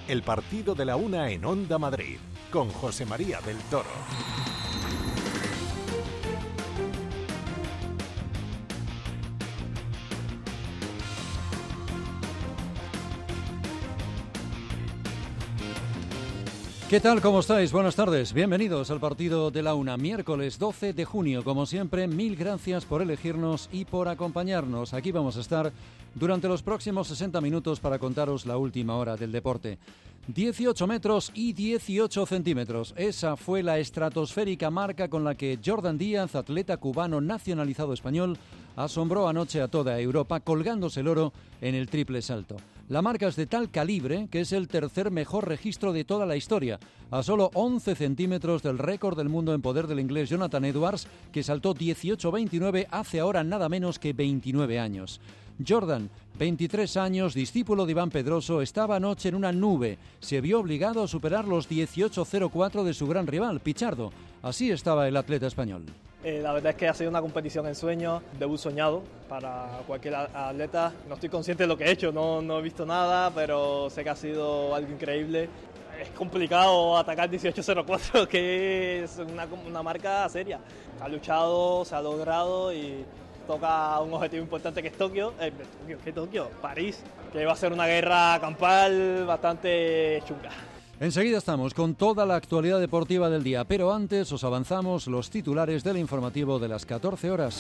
el partido de la una en Onda Madrid, con José María del Toro. ¿Qué tal? ¿Cómo estáis? Buenas tardes. Bienvenidos al partido de la una, miércoles 12 de junio. Como siempre, mil gracias por elegirnos y por acompañarnos. Aquí vamos a estar durante los próximos 60 minutos para contaros la última hora del deporte. 18 metros y 18 centímetros. Esa fue la estratosférica marca con la que Jordan Díaz, atleta cubano nacionalizado español, asombró anoche a toda Europa colgándose el oro en el triple salto. La marca es de tal calibre que es el tercer mejor registro de toda la historia, a solo 11 centímetros del récord del mundo en poder del inglés Jonathan Edwards, que saltó 18.29 hace ahora nada menos que 29 años. Jordan, 23 años, discípulo de Iván Pedroso, estaba anoche en una nube. Se vio obligado a superar los 18.04 de su gran rival, Pichardo. Así estaba el atleta español. La verdad es que ha sido una competición en sueño, debut soñado para cualquier atleta. No estoy consciente de lo que he hecho, no he visto nada, pero sé que ha sido algo increíble. Es complicado atacar 18.04, que es una marca seria. Ha luchado, se ha logrado y toca un objetivo importante que es Tokio. París, que va a ser una guerra campal bastante chunga. Enseguida estamos con toda la actualidad deportiva del día, pero antes os avanzamos los titulares del informativo de las 14 horas.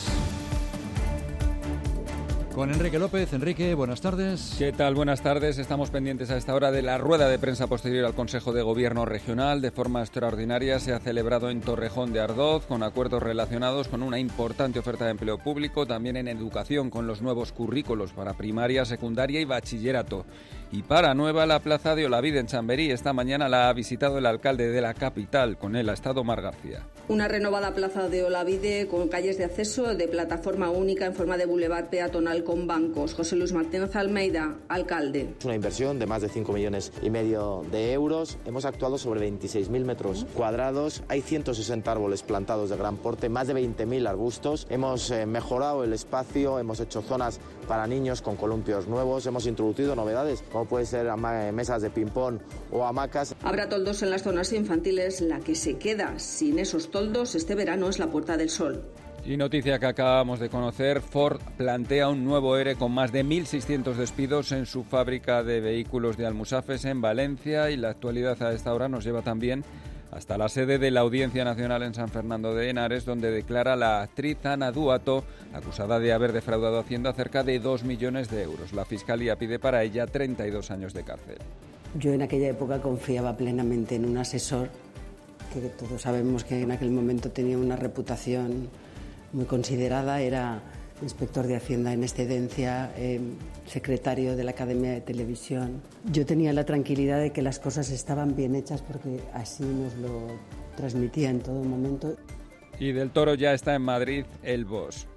Con Enrique López. Enrique, buenas tardes. ¿Qué tal? Buenas tardes. Estamos pendientes a esta hora de la rueda de prensa posterior al Consejo de Gobierno Regional. De forma extraordinaria se ha celebrado en Torrejón de Ardoz, con acuerdos relacionados con una importante oferta de empleo público, también en educación, con los nuevos currículos para primaria, secundaria y bachillerato. Y para nueva, la plaza de Olavide en Chamberí. Esta mañana la ha visitado el alcalde de la capital. Con él ha estado Mar García. Una renovada plaza de Olavide con calles de acceso de plataforma única en forma de bulevar peatonal con bancos. José Luis Martínez Almeida, alcalde. Es una inversión de más de 5,5 millones de euros. Hemos actuado sobre 26.000 metros cuadrados. Hay 160 árboles plantados de gran porte, más de 20.000 arbustos. Hemos mejorado el espacio, hemos hecho zonas para niños con columpios nuevos. Hemos introducido novedades, como puede ser mesas de ping-pong o hamacas. Habrá toldos en las zonas infantiles. La que se queda sin esos toldos este verano es la Puerta del Sol. Y noticia que acabamos de conocer, Ford plantea un nuevo ERE con más de 1.600 despidos en su fábrica de vehículos de Almusafes en Valencia, y la actualidad a esta hora nos lleva también hasta la sede de la Audiencia Nacional en San Fernando de Henares, donde declara la actriz Ana Duato, acusada de haber defraudado a Hacienda cerca de 2 millones de euros. La Fiscalía pide para ella 32 años de cárcel. Yo en aquella época confiaba plenamente en un asesor, que todos sabemos que en aquel momento tenía una reputación muy considerada, era inspector de Hacienda en excedencia, secretario de la Academia de Televisión. Yo tenía la tranquilidad de que las cosas estaban bien hechas porque así nos lo transmitía en todo momento. Y del Toro ya está en Madrid el Boss.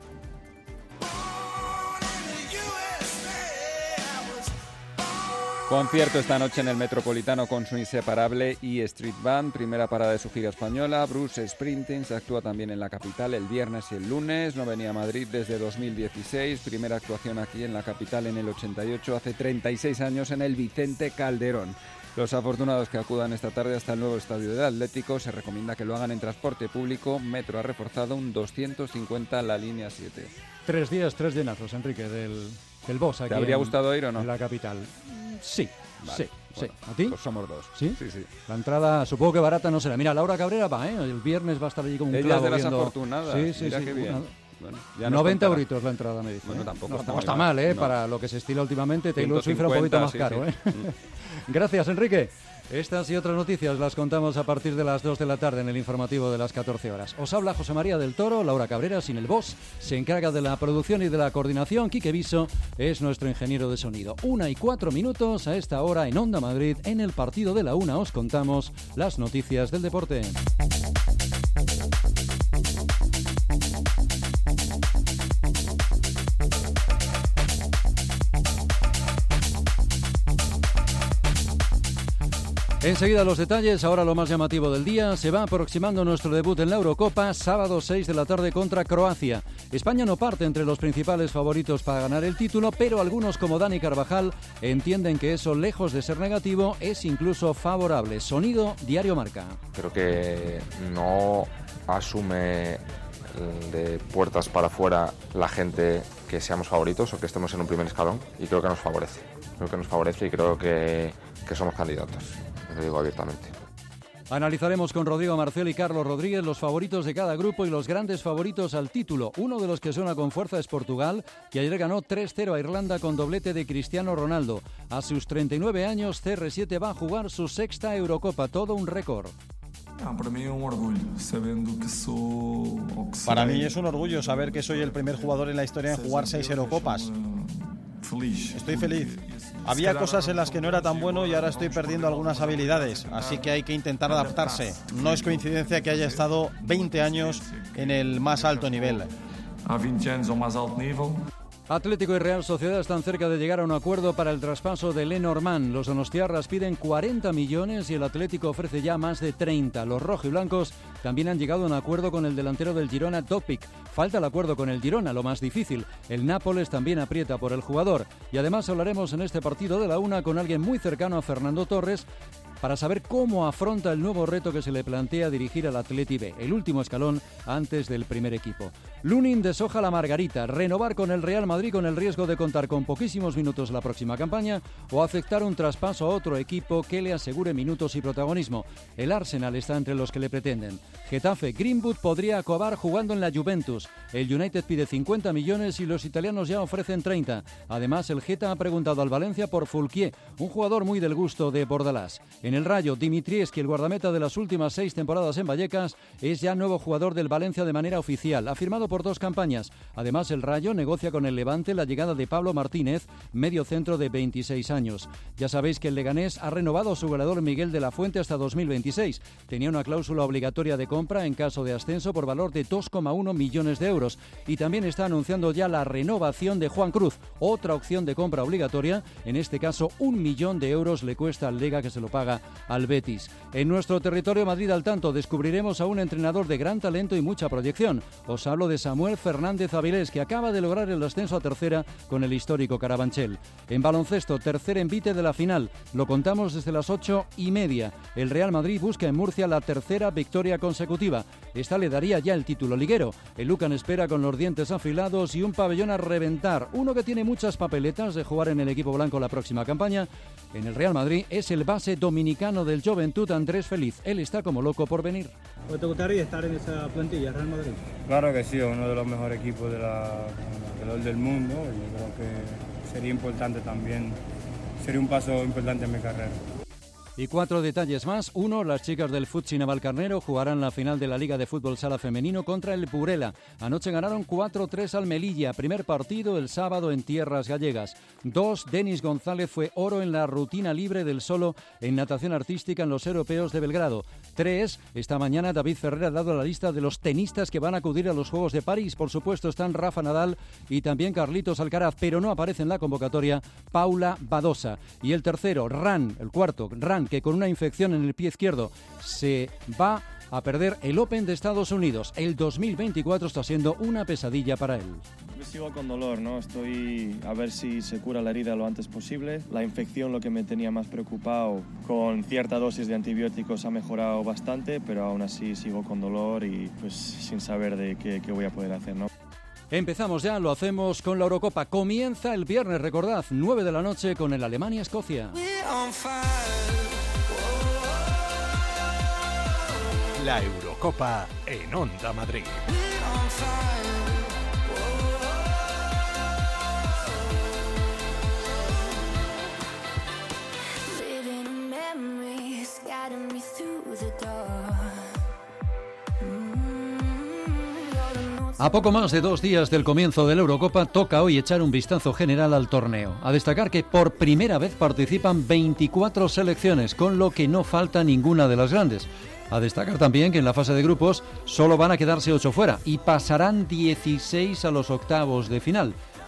Concierto esta noche en el Metropolitano con su inseparable E Street Band, primera parada de su gira española. Bruce Springsteen se actúa también en la capital el viernes y el lunes. No venía a Madrid desde 2016, primera actuación aquí en la capital en el 88, hace 36 años en el Vicente Calderón. Los afortunados que acudan esta tarde hasta el nuevo estadio del Atlético se recomienda que lo hagan en transporte público. Metro ha reforzado un 250 la línea 7. 3 días, 3 llenazos, Enrique, del Boss aquí. ¿Te habría gustado ir o no? En la capital. Sí, vale. sí. Bueno, ¿A ti? Pues somos dos. ¿Sí? Sí, sí. La entrada, supongo que barata no será. Mira, Laura Cabrera va, el viernes va a estar allí con un Ella clavo es de las viendo... afortunadas. Sí, Mira sí. qué bien. Bueno, ya 90 euritos la entrada, me dice. Bueno, tampoco no está mal, no. Para lo que se estila últimamente. Taylor Swift era un poquito más caro, sí. Gracias, Enrique. Estas y otras noticias las contamos a partir de las 2 de la tarde en el informativo de las 14 horas. Os habla José María del Toro. Laura Cabrera, sin el Boss, se encarga de la producción y de la coordinación. Quique Viso es nuestro ingeniero de sonido. 1:04 a esta hora en Onda Madrid. En el partido de la una os contamos las noticias del deporte. Enseguida los detalles, ahora lo más llamativo del día. Se va aproximando nuestro debut en la Eurocopa, sábado 6 de la tarde contra Croacia. España no parte entre los principales favoritos para ganar el título, pero algunos como Dani Carvajal entienden que eso, lejos de ser negativo, es incluso favorable. Sonido Diario Marca. Creo que no asume de puertas para afuera la gente que seamos favoritos o que estemos en un primer escalón, y creo que nos favorece. Y creo que somos candidatos. Lo digo abiertamente. Analizaremos con Rodrigo Marcel y Carlos Rodríguez los favoritos de cada grupo y los grandes favoritos al título. Uno de los que suena con fuerza es Portugal, que ayer ganó 3-0 a Irlanda con doblete de Cristiano Ronaldo. A sus 39 años, CR7 va a jugar su sexta Eurocopa, todo un récord. Para mí es un orgullo saber que soy el primer jugador en la historia en jugar 6 Eurocopas. Estoy feliz. Había cosas en las que no era tan bueno y ahora estoy perdiendo algunas habilidades, así que hay que intentar adaptarse. No es coincidencia que haya estado 20 años en el más alto nivel. Atlético y Real Sociedad están cerca de llegar a un acuerdo para el traspaso de Lenormand. Los donostiarras piden 40 millones y el Atlético ofrece ya más de 30. Los rojiblancos también han llegado a un acuerdo con el delantero del Girona, Topic. Falta el acuerdo con el Girona, lo más difícil. El Nápoles también aprieta por el jugador. Y además hablaremos en este partido de la una con alguien muy cercano a Fernando Torres para saber cómo afronta el nuevo reto que se le plantea dirigir al Atleti B, el último escalón antes del primer equipo. Lunin deshoja la margarita, renovar con el Real Madrid con el riesgo de contar con poquísimos minutos la próxima campaña o aceptar un traspaso a otro equipo que le asegure minutos y protagonismo. El Arsenal está entre los que le pretenden. Getafe, Greenwood podría acabar jugando en la Juventus. El United pide 50 millones y los italianos ya ofrecen 30. Además, el Geta ha preguntado al Valencia por Fulquier, un jugador muy del gusto de Bordalás. En el Rayo, Dimitrievski, el guardameta de las últimas 6 temporadas en Vallecas, es ya nuevo jugador del Valencia de manera oficial. Ha firmado por 2 campañas. Además, el Rayo negocia con el Levante la llegada de Pablo Martínez, medio centro de 26 años. Ya sabéis que el Leganés ha renovado a su goleador Miguel de la Fuente hasta 2026. Tenía una cláusula obligatoria de compra en caso de ascenso por valor de 2,1 millones de euros. Y también está anunciando ya la renovación de Juan Cruz, otra opción de compra obligatoria. En este caso, 1 millón de euros le cuesta al Lega, que se lo paga al Betis. En nuestro territorio Madrid al tanto descubriremos a un entrenador de gran talento y mucha proyección. Os hablo de Samuel Fernández Avilés, que acaba de lograr el ascenso a tercera con el histórico Carabanchel. En baloncesto, tercer envite de la final. Lo contamos desde las 8:30. El Real Madrid busca en Murcia la tercera victoria consecutiva. Esta le daría ya el título liguero. El Lucan espera con los dientes afilados y un pabellón a reventar. Uno que tiene muchas papeletas de jugar en el equipo blanco la próxima campaña en el Real Madrid es el base dominicano del Joventut, Andrés Feliz. Él está como loco por venir. ¿Te gustaría estar en esa plantilla, Real Madrid? Claro que sí, uno de los mejores equipos del mundo. Yo creo que sería importante también, sería un paso importante en mi carrera. Y 4 detalles más. 1. Las chicas del Futsi Navalcarnero jugarán la final de la Liga de Fútbol Sala Femenino contra el Burela. Anoche ganaron 4-3 al Melilla. Primer partido el sábado en tierras gallegas. 2. Denis González fue oro en la rutina libre del solo en natación artística en los europeos de Belgrado. 3. Esta mañana David Ferrer ha dado la lista de los tenistas que van a acudir a los Juegos de París. Por supuesto están Rafa Nadal y también Carlitos Alcaraz, pero no aparece en la convocatoria Paula Badosa. Y el tercero, el cuarto, que con una infección en el pie izquierdo se va a perder el Open de Estados Unidos. El 2024 está siendo una pesadilla para él. Yo sigo con dolor, ¿no? Estoy a ver si se cura la herida lo antes posible. La infección, lo que me tenía más preocupado, con cierta dosis de antibióticos ha mejorado bastante, pero aún así sigo con dolor y pues sin saber de qué voy a poder hacer, ¿no? Empezamos ya, lo hacemos con la Eurocopa. Comienza el viernes, recordad, 9 de la noche con el Alemania-Escocia. La Eurocopa en Onda Madrid. A poco más de 2 días del comienzo de la Eurocopa, toca hoy echar un vistazo general al torneo. A destacar que por primera vez participan 24 selecciones, con lo que no falta ninguna de las grandes. A destacar también que en la fase de grupos solo van a quedarse 8 fuera y pasarán 16 a los octavos de final.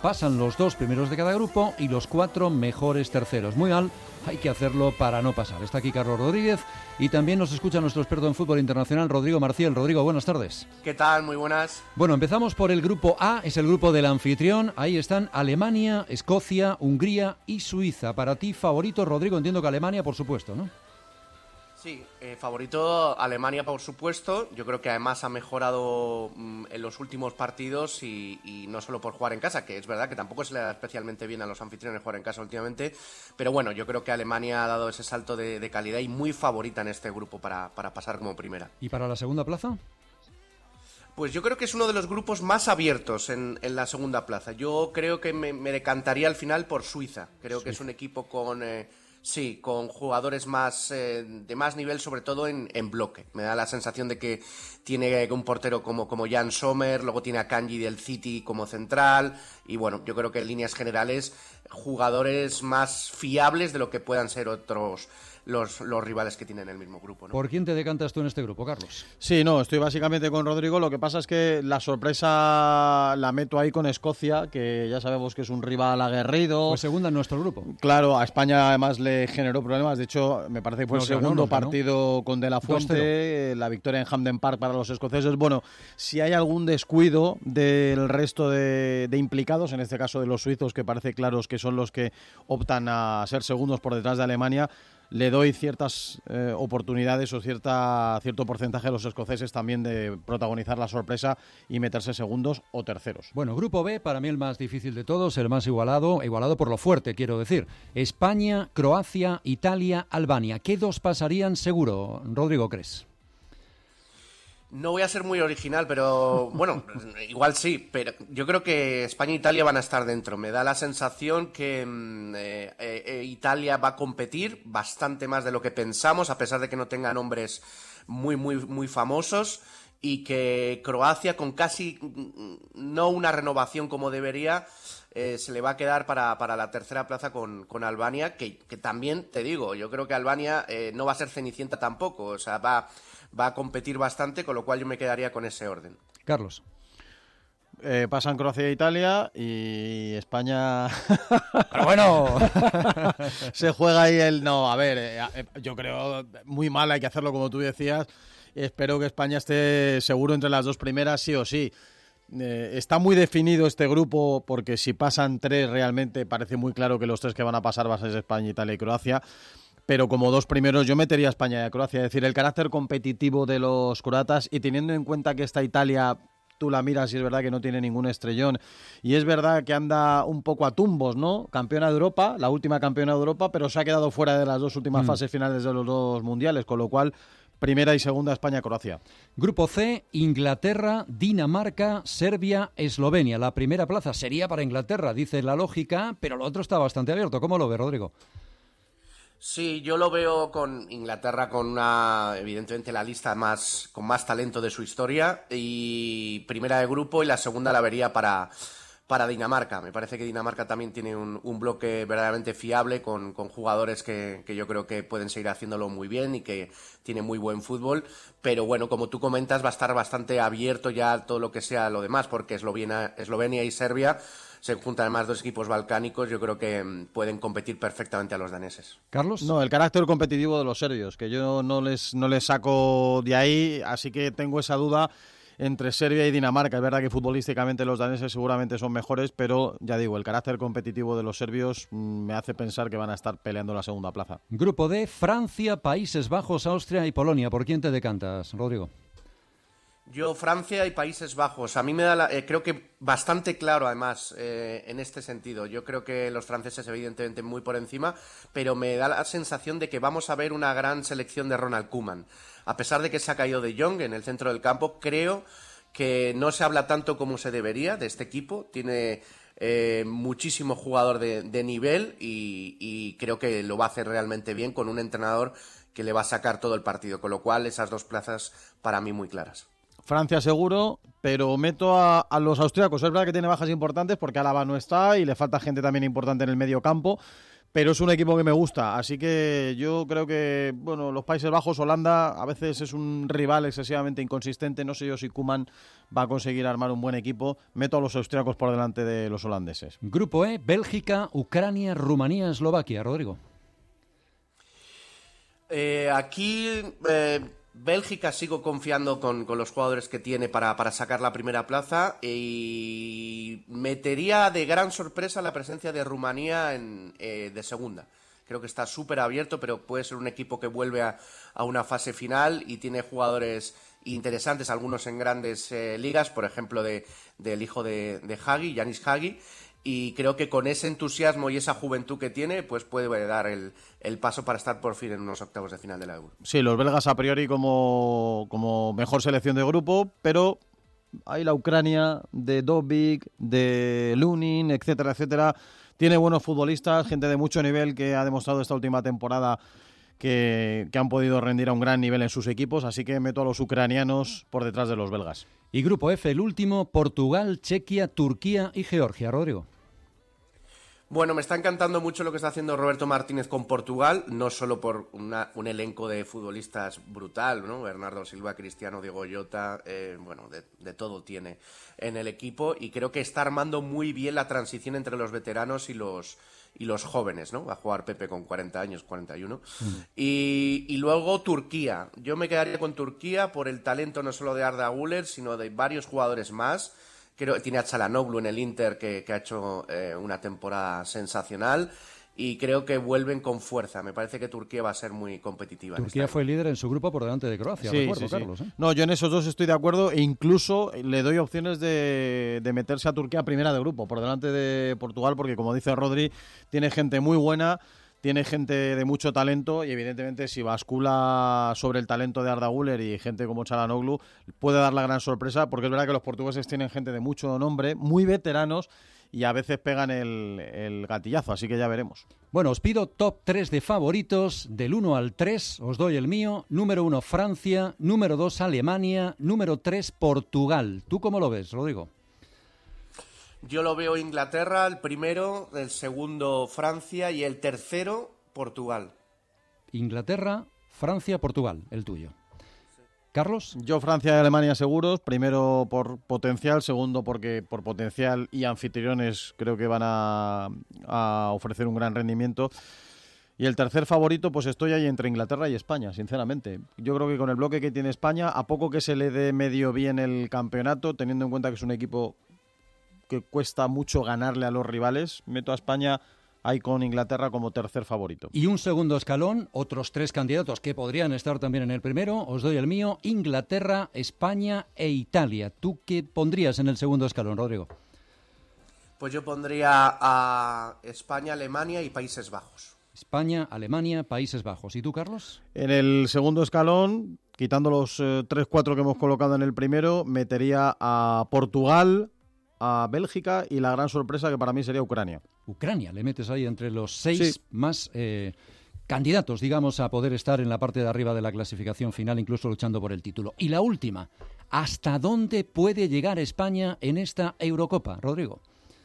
pasan los 2 primeros de cada grupo y los 4 mejores terceros. Muy mal, hay que hacerlo para no pasar. Está aquí Carlos Rodríguez y también nos escucha nuestro experto en fútbol internacional, Rodrigo Marcial. Rodrigo, buenas tardes. ¿Qué tal? Muy buenas. Bueno, empezamos por el grupo A, es el grupo del anfitrión. Ahí están Alemania, Escocia, Hungría y Suiza. Para ti, favorito, Rodrigo, entiendo que Alemania, por supuesto, ¿no? Sí, favorito Alemania, por supuesto. Yo creo que además ha mejorado en los últimos partidos y no solo por jugar en casa, que es verdad que tampoco se le da especialmente bien a los anfitriones jugar en casa últimamente, pero bueno, yo creo que Alemania ha dado ese salto de calidad y muy favorita en este grupo para pasar como primera. ¿Y para la segunda plaza? Pues yo creo que es uno de los grupos más abiertos en la segunda plaza. Yo creo que me decantaría al final por Suiza. Creo que es un equipo con jugadores de más nivel, sobre todo en bloque. Me da la sensación de que tiene un portero como Jan Sommer, luego tiene a Kanji del City como central, y bueno, yo creo que en líneas generales jugadores más fiables de lo que puedan ser otros los rivales que tienen el mismo grupo, ¿no? ¿Por quién te decantas tú en este grupo, Carlos? Sí, no, estoy básicamente con Rodrigo. Lo que pasa es que la sorpresa la meto ahí con Escocia, que ya sabemos que es un rival aguerrido. Pues segunda en nuestro grupo. Claro, a España además le generó problemas. De hecho, me parece que fue el segundo partido con De La Fuente, la victoria en Hampden Park para los escoceses. Bueno, si hay algún descuido del resto de implicados, en este caso de los suizos, que parece claros que son los que optan a ser segundos por detrás de Alemania, le doy ciertas oportunidades o cierto porcentaje a los escoceses también de protagonizar la sorpresa y meterse segundos o terceros. Bueno, grupo B, para mí el más difícil de todos, el más igualado por lo fuerte, quiero decir. España, Croacia, Italia, Albania. ¿Qué dos pasarían seguro, Rodrigo, crees? No voy a ser muy original, pero bueno, igual sí, pero yo creo que España e Italia van a estar dentro. Me da la sensación que Italia va a competir bastante más de lo que pensamos, a pesar de que no tenga nombres muy famosos, y que Croacia, con casi no una renovación como debería, se le va a quedar para la tercera plaza con Albania, que también, te digo, yo creo que Albania no va a ser cenicienta tampoco, o sea, va a competir bastante, con lo cual yo me quedaría con ese orden. Carlos. Pasan Croacia e Italia y España... Pero bueno... se juega ahí No, a ver, yo creo muy mal, hay que hacerlo como tú decías. Espero que España esté seguro entre las dos primeras, sí o sí. Está muy definido este grupo porque si pasan 3 realmente parece muy claro que los 3 que van a pasar van a ser España, Italia y Croacia. Pero como 2 primeros yo metería a España y a Croacia. Es decir, el carácter competitivo de los croatas, y teniendo en cuenta que esta Italia, tú la miras y es verdad que no tiene ningún estrellón, y es verdad que anda un poco a tumbos, ¿no? Campeona de Europa, la última campeona de Europa, pero se ha quedado fuera de las 2 últimas fases finales de los 2 mundiales, con lo cual primera y segunda España-Croacia. Grupo C, Inglaterra, Dinamarca, Serbia, Eslovenia. La primera plaza sería para Inglaterra, dice la lógica, pero lo otro está bastante abierto. ¿Cómo lo ve, Rodrigo? Sí, yo lo veo con Inglaterra con evidentemente la lista con más talento de su historia, y primera de grupo, y la segunda la vería para Dinamarca. Me parece que Dinamarca también tiene un bloque verdaderamente fiable con jugadores que yo creo que pueden seguir haciéndolo muy bien y que tiene muy buen fútbol, pero bueno, como tú comentas, va a estar bastante abierto ya todo lo que sea lo demás, porque Eslovenia y Serbia se juntan además 2 equipos balcánicos, yo creo que pueden competir perfectamente a los daneses. ¿Carlos? No, el carácter competitivo de los serbios, que yo no les saco de ahí, así que tengo esa duda entre Serbia y Dinamarca. Es verdad que futbolísticamente los daneses seguramente son mejores, pero ya digo, el carácter competitivo de los serbios me hace pensar que van a estar peleando la segunda plaza. Grupo D, Francia, Países Bajos, Austria y Polonia. ¿Por quién te decantas, Rodrigo? Yo, Francia y Países Bajos. A mí me da creo que bastante claro, además, en este sentido. Yo creo que los franceses, evidentemente, muy por encima, pero me da la sensación de que vamos a ver una gran selección de Ronald Koeman. A pesar de que se ha caído De Jong en el centro del campo, creo que no se habla tanto como se debería de este equipo. Tiene muchísimo jugador de nivel y creo que lo va a hacer realmente bien con un entrenador que le va a sacar todo el partido. Con lo cual, esas 2 plazas para mí muy claras. Francia seguro, pero meto a los austriacos. Es verdad que tiene bajas importantes porque Álava no está y le falta gente también importante en el medio campo, pero es un equipo que me gusta, así que yo creo que, bueno, los Países Bajos, Holanda, a veces es un rival excesivamente inconsistente, no sé yo si Koeman va a conseguir armar un buen equipo. Meto a los austríacos por delante de los holandeses. Grupo E, Bélgica, Ucrania, Rumanía, Eslovaquia. Rodrigo. Aquí Bélgica sigo confiando con los jugadores que tiene para sacar la primera plaza, y metería de gran sorpresa la presencia de Rumanía de segunda. Creo que está súper abierto, pero puede ser un equipo que vuelve a una fase final y tiene jugadores interesantes, algunos en grandes ligas, por ejemplo del hijo de Hagi, Yanis Hagi, y creo que con ese entusiasmo y esa juventud que tiene, pues puede dar el paso para estar por fin en unos octavos de final de la Euro. Sí, los belgas a priori como mejor selección de grupo, pero hay la Ucrania de Dobbik, de Lunin, etcétera, etcétera. Tiene buenos futbolistas, gente de mucho nivel que ha demostrado esta última temporada que han podido rendir a un gran nivel en sus equipos, así que meto a los ucranianos por detrás de los belgas. Y Grupo F, el último, Portugal, Chequia, Turquía y Georgia. Rodrigo. Bueno, me está encantando mucho lo que está haciendo Roberto Martínez con Portugal, no solo por un elenco de futbolistas brutal, ¿no? Bernardo Silva, Cristiano, Diego Jota, bueno, de todo tiene en el equipo, y creo que está armando muy bien la transición entre los veteranos y los jóvenes, ¿no? Va a jugar Pepe con 40 años, 41. Y luego Turquía. Yo me quedaría con Turquía por el talento no solo de Arda Güler, sino de varios jugadores más. Creo que tiene a Çalhanoğlu en el Inter, que ha hecho una temporada sensacional, y creo que vuelven con fuerza. Me parece que Turquía va a ser muy competitiva. Turquía fue líder en su grupo por delante de Croacia, sí, recuerdo, sí, Carlos. Sí. No, yo en esos dos estoy de acuerdo, e incluso le doy opciones de meterse a Turquía primera de grupo, por delante de Portugal, porque como dice Rodri, tiene gente muy buena, tiene gente de mucho talento, y evidentemente si bascula sobre el talento de Arda Güler y gente como Çalhanoğlu, puede dar la gran sorpresa, porque es verdad que los portugueses tienen gente de mucho nombre, muy veteranos, y a veces pegan el gatillazo, así que ya veremos. Bueno, os pido top 3 de favoritos, del 1 al 3, os doy el mío. Número 1, Francia, número 2, Alemania, número 3, Portugal. ¿Tú cómo lo ves, Rodrigo? Yo lo veo Inglaterra, el primero, el segundo Francia y el tercero Portugal. Inglaterra, Francia, Portugal, el tuyo. ¿Carlos? Yo Francia y Alemania seguros, primero por potencial, segundo porque por potencial y anfitriones creo que van a ofrecer un gran rendimiento. Y el tercer favorito, pues estoy ahí entre Inglaterra y España, sinceramente. Yo creo que con el bloque que tiene España, a poco que se le dé medio bien el campeonato, teniendo en cuenta que es un equipo que cuesta mucho ganarle a los rivales, meto a España ahí con Inglaterra como tercer favorito. Y un segundo escalón, otros 3 candidatos que podrían estar también en el primero. Os doy el mío, Inglaterra, España e Italia. ¿Tú qué pondrías en el segundo escalón, Rodrigo? Pues yo pondría a España, Alemania y Países Bajos. España, Alemania, Países Bajos. ¿Y tú, Carlos? En el segundo escalón, quitando los 3-4 que hemos colocado en el primero, metería a Portugal, a Bélgica y la gran sorpresa que para mí sería Ucrania. Ucrania, le metes ahí entre los 6 más candidatos, digamos, a poder estar en la parte de arriba de la clasificación final, incluso luchando por el título. Y la última, ¿hasta dónde puede llegar España en esta Eurocopa, Rodrigo?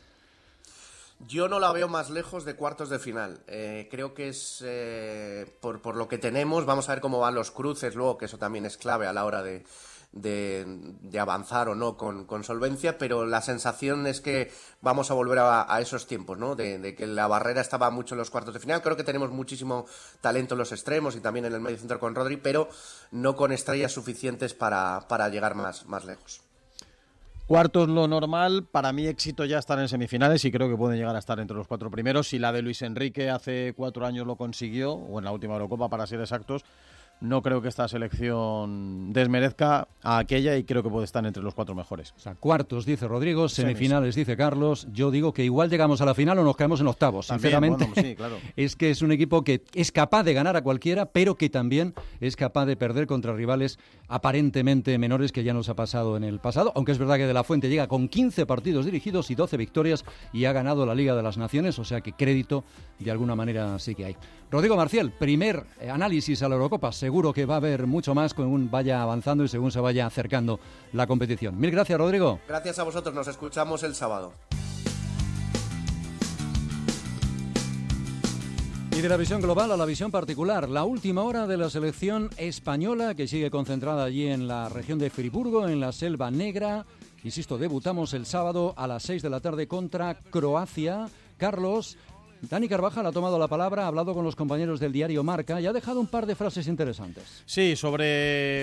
Yo no la veo más lejos de cuartos de final. Creo que es por lo que tenemos. Vamos a ver cómo van los cruces luego, que eso también es clave a la hora de avanzar o no con solvencia, pero la sensación es que vamos a volver a esos tiempos, ¿no? De que la barrera estaba mucho en los cuartos de final. Creo que tenemos muchísimo talento en los extremos y también en el medio centro con Rodri, pero no con estrellas suficientes para llegar más lejos. Cuartos lo normal, para mí éxito ya estar en semifinales y creo que pueden llegar a estar entre los 4 primeros. Si la de Luis Enrique hace 4 años lo consiguió, o en la última Eurocopa para ser exactos, no creo que esta selección desmerezca a aquella y creo que puede estar entre los 4 mejores. O sea, cuartos, dice Rodrigo, semifinales, dice Carlos. Yo digo que igual llegamos a la final o nos caemos en octavos. También, sinceramente, bueno, sí, claro. Es que es un equipo que es capaz de ganar a cualquiera, pero que también es capaz de perder contra rivales aparentemente menores, que ya nos ha pasado en el pasado, aunque es verdad que De la Fuente llega con 15 partidos dirigidos y 12 victorias y ha ganado la Liga de las Naciones, o sea que crédito de alguna manera sí que hay. Rodrigo Marcial, primer análisis a la Eurocopa. Seguro que va a haber mucho más según vaya avanzando y según se vaya acercando la competición. Mil gracias, Rodrigo. Gracias a vosotros, nos escuchamos el sábado. Y de la visión global a la visión particular, la última hora de la selección española que sigue concentrada allí en la región de Friburgo, en la Selva Negra. Insisto, debutamos el sábado a las 6 de la tarde contra Croacia. Carlos, Dani Carvajal ha tomado la palabra, ha hablado con los compañeros del diario Marca y ha dejado un par de frases interesantes. Sí, sobre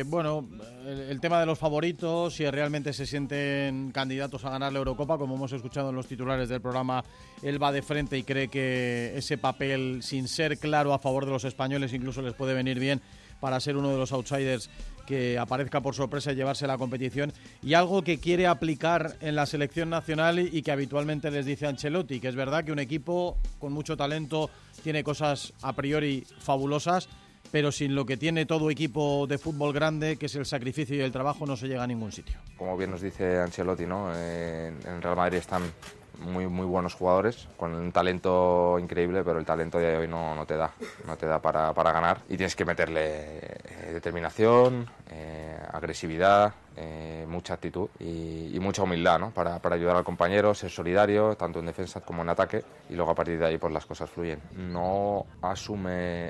el tema de los favoritos, si realmente se sienten candidatos a ganar la Eurocopa, como hemos escuchado en los titulares del programa, él va de frente y cree que ese papel, sin ser claro a favor de los españoles, incluso les puede venir bien para ser uno de los outsiders que aparezca por sorpresa y llevarse la competición, y algo que quiere aplicar en la selección nacional y que habitualmente les dice Ancelotti, que es verdad que un equipo con mucho talento tiene cosas a priori fabulosas, pero sin lo que tiene todo equipo de fútbol grande, que es el sacrificio y el trabajo, no se llega a ningún sitio. Como bien nos dice Ancelotti, ¿no? En Real Madrid están muy buenos jugadores, con un talento increíble, pero el talento de hoy no te da para ganar, y tienes que meterle determinación, agresividad, mucha actitud y mucha humildad, ¿no? para ayudar al compañero, ser solidario, tanto en defensa como en ataque, y luego a partir de ahí pues las cosas fluyen. No asume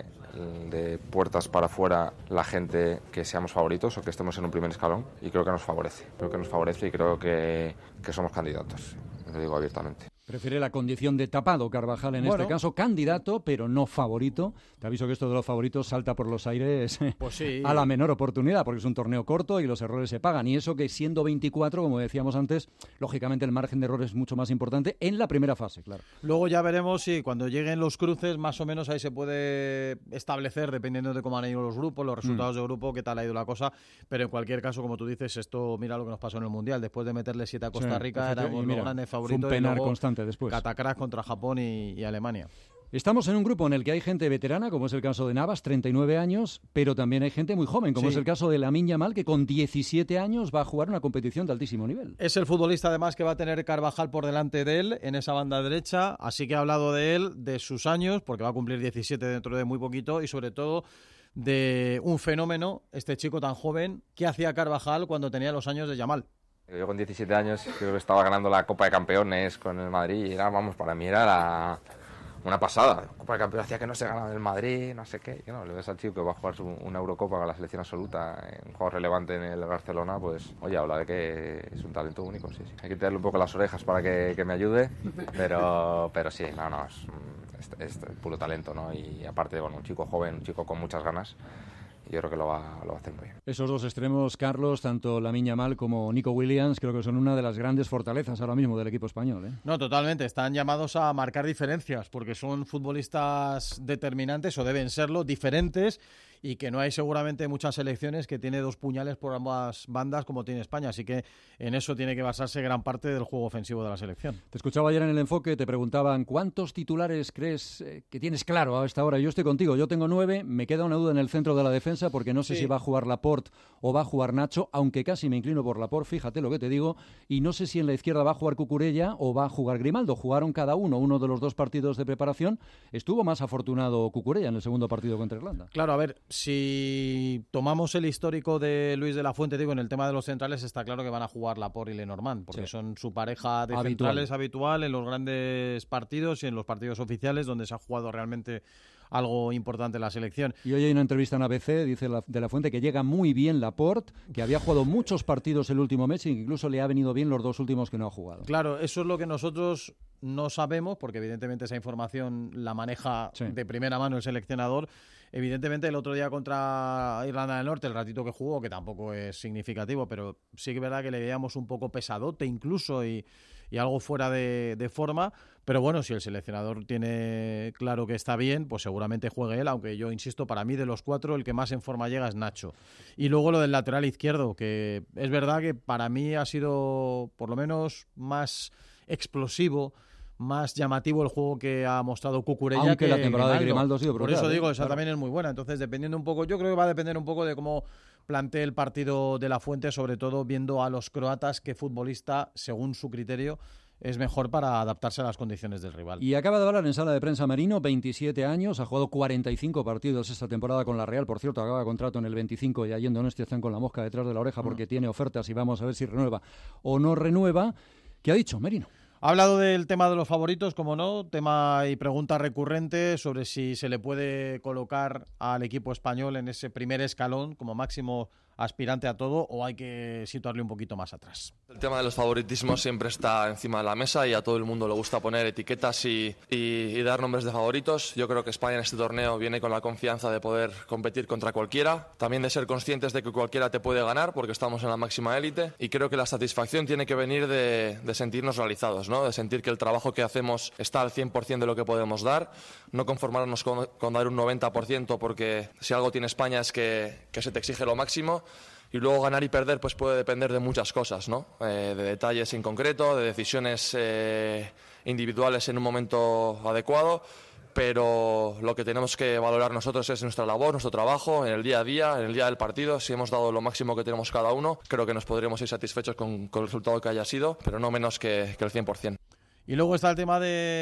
de puertas para afuera la gente que seamos favoritos o que estemos en un primer escalón, y creo que nos favorece y creo que somos candidatos. Lo digo abiertamente. Prefiere la condición de tapado Carvajal en este caso, candidato, pero no favorito. Te aviso que esto de los favoritos salta por los aires pues sí, a la menor oportunidad, porque es un torneo corto y los errores se pagan. Y eso que siendo 24, como decíamos antes, lógicamente el margen de error es mucho más importante en la primera fase, claro. Luego ya veremos si cuando lleguen los cruces, más o menos ahí se puede establecer, dependiendo de cómo han ido los grupos, los resultados de grupo, qué tal ha ido la cosa. Pero en cualquier caso, como tú dices, esto, mira lo que nos pasó en el Mundial. Después de meterle 7 a Costa Rica, éramos los grandes favoritos. Fue un penar constante después. Catacrás contra Japón y Alemania. Estamos en un grupo en el que hay gente veterana, como es el caso de Navas, 39 años, pero también hay gente muy joven, como es el caso de Lamine Yamal, que con 17 años va a jugar una competición de altísimo nivel. Es el futbolista además que va a tener Carvajal por delante de él en esa banda derecha, así que ha hablado de él, de sus años, porque va a cumplir 17 dentro de muy poquito, y sobre todo de un fenómeno, este chico tan joven, que hacía Carvajal cuando tenía los años de Yamal. Yo con 17 años creo que estaba ganando la Copa de Campeones con el Madrid y para mí era una pasada. Copa de Campeones hacía que no se ganaba en el Madrid, no sé qué. Y no, le ves al chico que va a jugar una Eurocopa con la selección absoluta, un jugador relevante en el Barcelona, pues oye, habla de que es un talento único, sí. Hay que tirarle un poco las orejas para que me ayude, pero sí, es puro talento, ¿no? Y aparte, bueno, un chico joven, un chico con muchas ganas. Yo creo que lo va a hacer muy bien. Esos dos extremos, Carlos, tanto Lamine Yamal como Nico Williams, creo que son una de las grandes fortalezas ahora mismo del equipo español, ¿eh? No, totalmente. Están llamados a marcar diferencias porque son futbolistas determinantes, o deben serlo, diferentes, y que no hay seguramente muchas selecciones que tiene dos puñales por ambas bandas como tiene España, así que en eso tiene que basarse gran parte del juego ofensivo de la selección. Te escuchaba ayer en el enfoque, te preguntaban ¿cuántos titulares crees que tienes claro a esta hora? Yo estoy contigo, yo tengo 9, me queda una duda en el centro de la defensa porque no sé si va a jugar Laporte o va a jugar Nacho, aunque casi me inclino por Laporte, fíjate lo que te digo, y no sé si en la izquierda va a jugar Cucurella o va a jugar Grimaldo. Jugaron cada uno de los dos partidos de preparación, estuvo más afortunado Cucurella en el segundo partido contra Irlanda. Claro, a ver, si tomamos el histórico de Luis de la Fuente, digo, en el tema de los centrales está claro que van a jugar Laporte y Lenormand, porque son su pareja de centrales habitual en los grandes partidos y en los partidos oficiales donde se ha jugado realmente algo importante en la selección. Y hoy hay una entrevista en ABC, dice de la Fuente, que llega muy bien Laporte, que había jugado muchos partidos el último mes e incluso le ha venido bien los dos últimos que no ha jugado. Claro, eso es lo que nosotros no sabemos, porque evidentemente esa información la maneja de primera mano el seleccionador. Evidentemente el otro día contra Irlanda del Norte, el ratito que jugó, que tampoco es significativo, pero sí que es verdad que le veíamos un poco pesadote incluso y algo fuera de forma, pero bueno, si el seleccionador tiene claro que está bien, pues seguramente juegue él, aunque yo insisto, para mí de los 4 el que más en forma llega es Nacho. Y luego lo del lateral izquierdo, que es verdad que para mí ha sido por lo menos más explosivo, más llamativo el juego que ha mostrado Cucurella, aunque la temporada de Grimaldo ha sido brutal. Por eso digo, esa también es muy buena. Entonces, dependiendo un poco, yo creo que va a depender un poco de cómo plantee el partido de la Fuente, sobre todo viendo a los croatas qué futbolista, según su criterio, es mejor para adaptarse a las condiciones del rival. Y acaba de hablar en sala de prensa Merino, 27 años, ha jugado 45 partidos esta temporada con la Real, por cierto, acaba contrato en el 25 y allí en Donostia están con la mosca detrás de la oreja porque tiene ofertas y vamos a ver si renueva o no renueva. ¿Qué ha dicho Merino? Ha hablado del tema de los favoritos, como no, tema y pregunta recurrente sobre si se le puede colocar al equipo español en ese primer escalón como máximo aspirante a todo, o hay que situarle un poquito más atrás. El tema de los favoritismos siempre está encima de la mesa y a todo el mundo le gusta poner etiquetas y dar nombres de favoritos. Yo creo que España en este torneo viene con la confianza de poder competir contra cualquiera, también de ser conscientes de que cualquiera te puede ganar porque estamos en la máxima élite, y creo que la satisfacción tiene que venir de sentirnos realizados, ¿no? De sentir que el trabajo que hacemos está al 100% de lo que podemos dar, no conformarnos con dar un 90%, porque si algo tiene España es que se te exige lo máximo. Y luego ganar y perder pues puede depender de muchas cosas, ¿no? De detalles en concreto, de decisiones individuales en un momento adecuado, pero lo que tenemos que valorar nosotros es nuestra labor, nuestro trabajo, en el día a día, en el día del partido. Si hemos dado lo máximo que tenemos cada uno, creo que nos podríamos ir satisfechos con el resultado que haya sido, pero no menos que el 100%. Y luego está el tema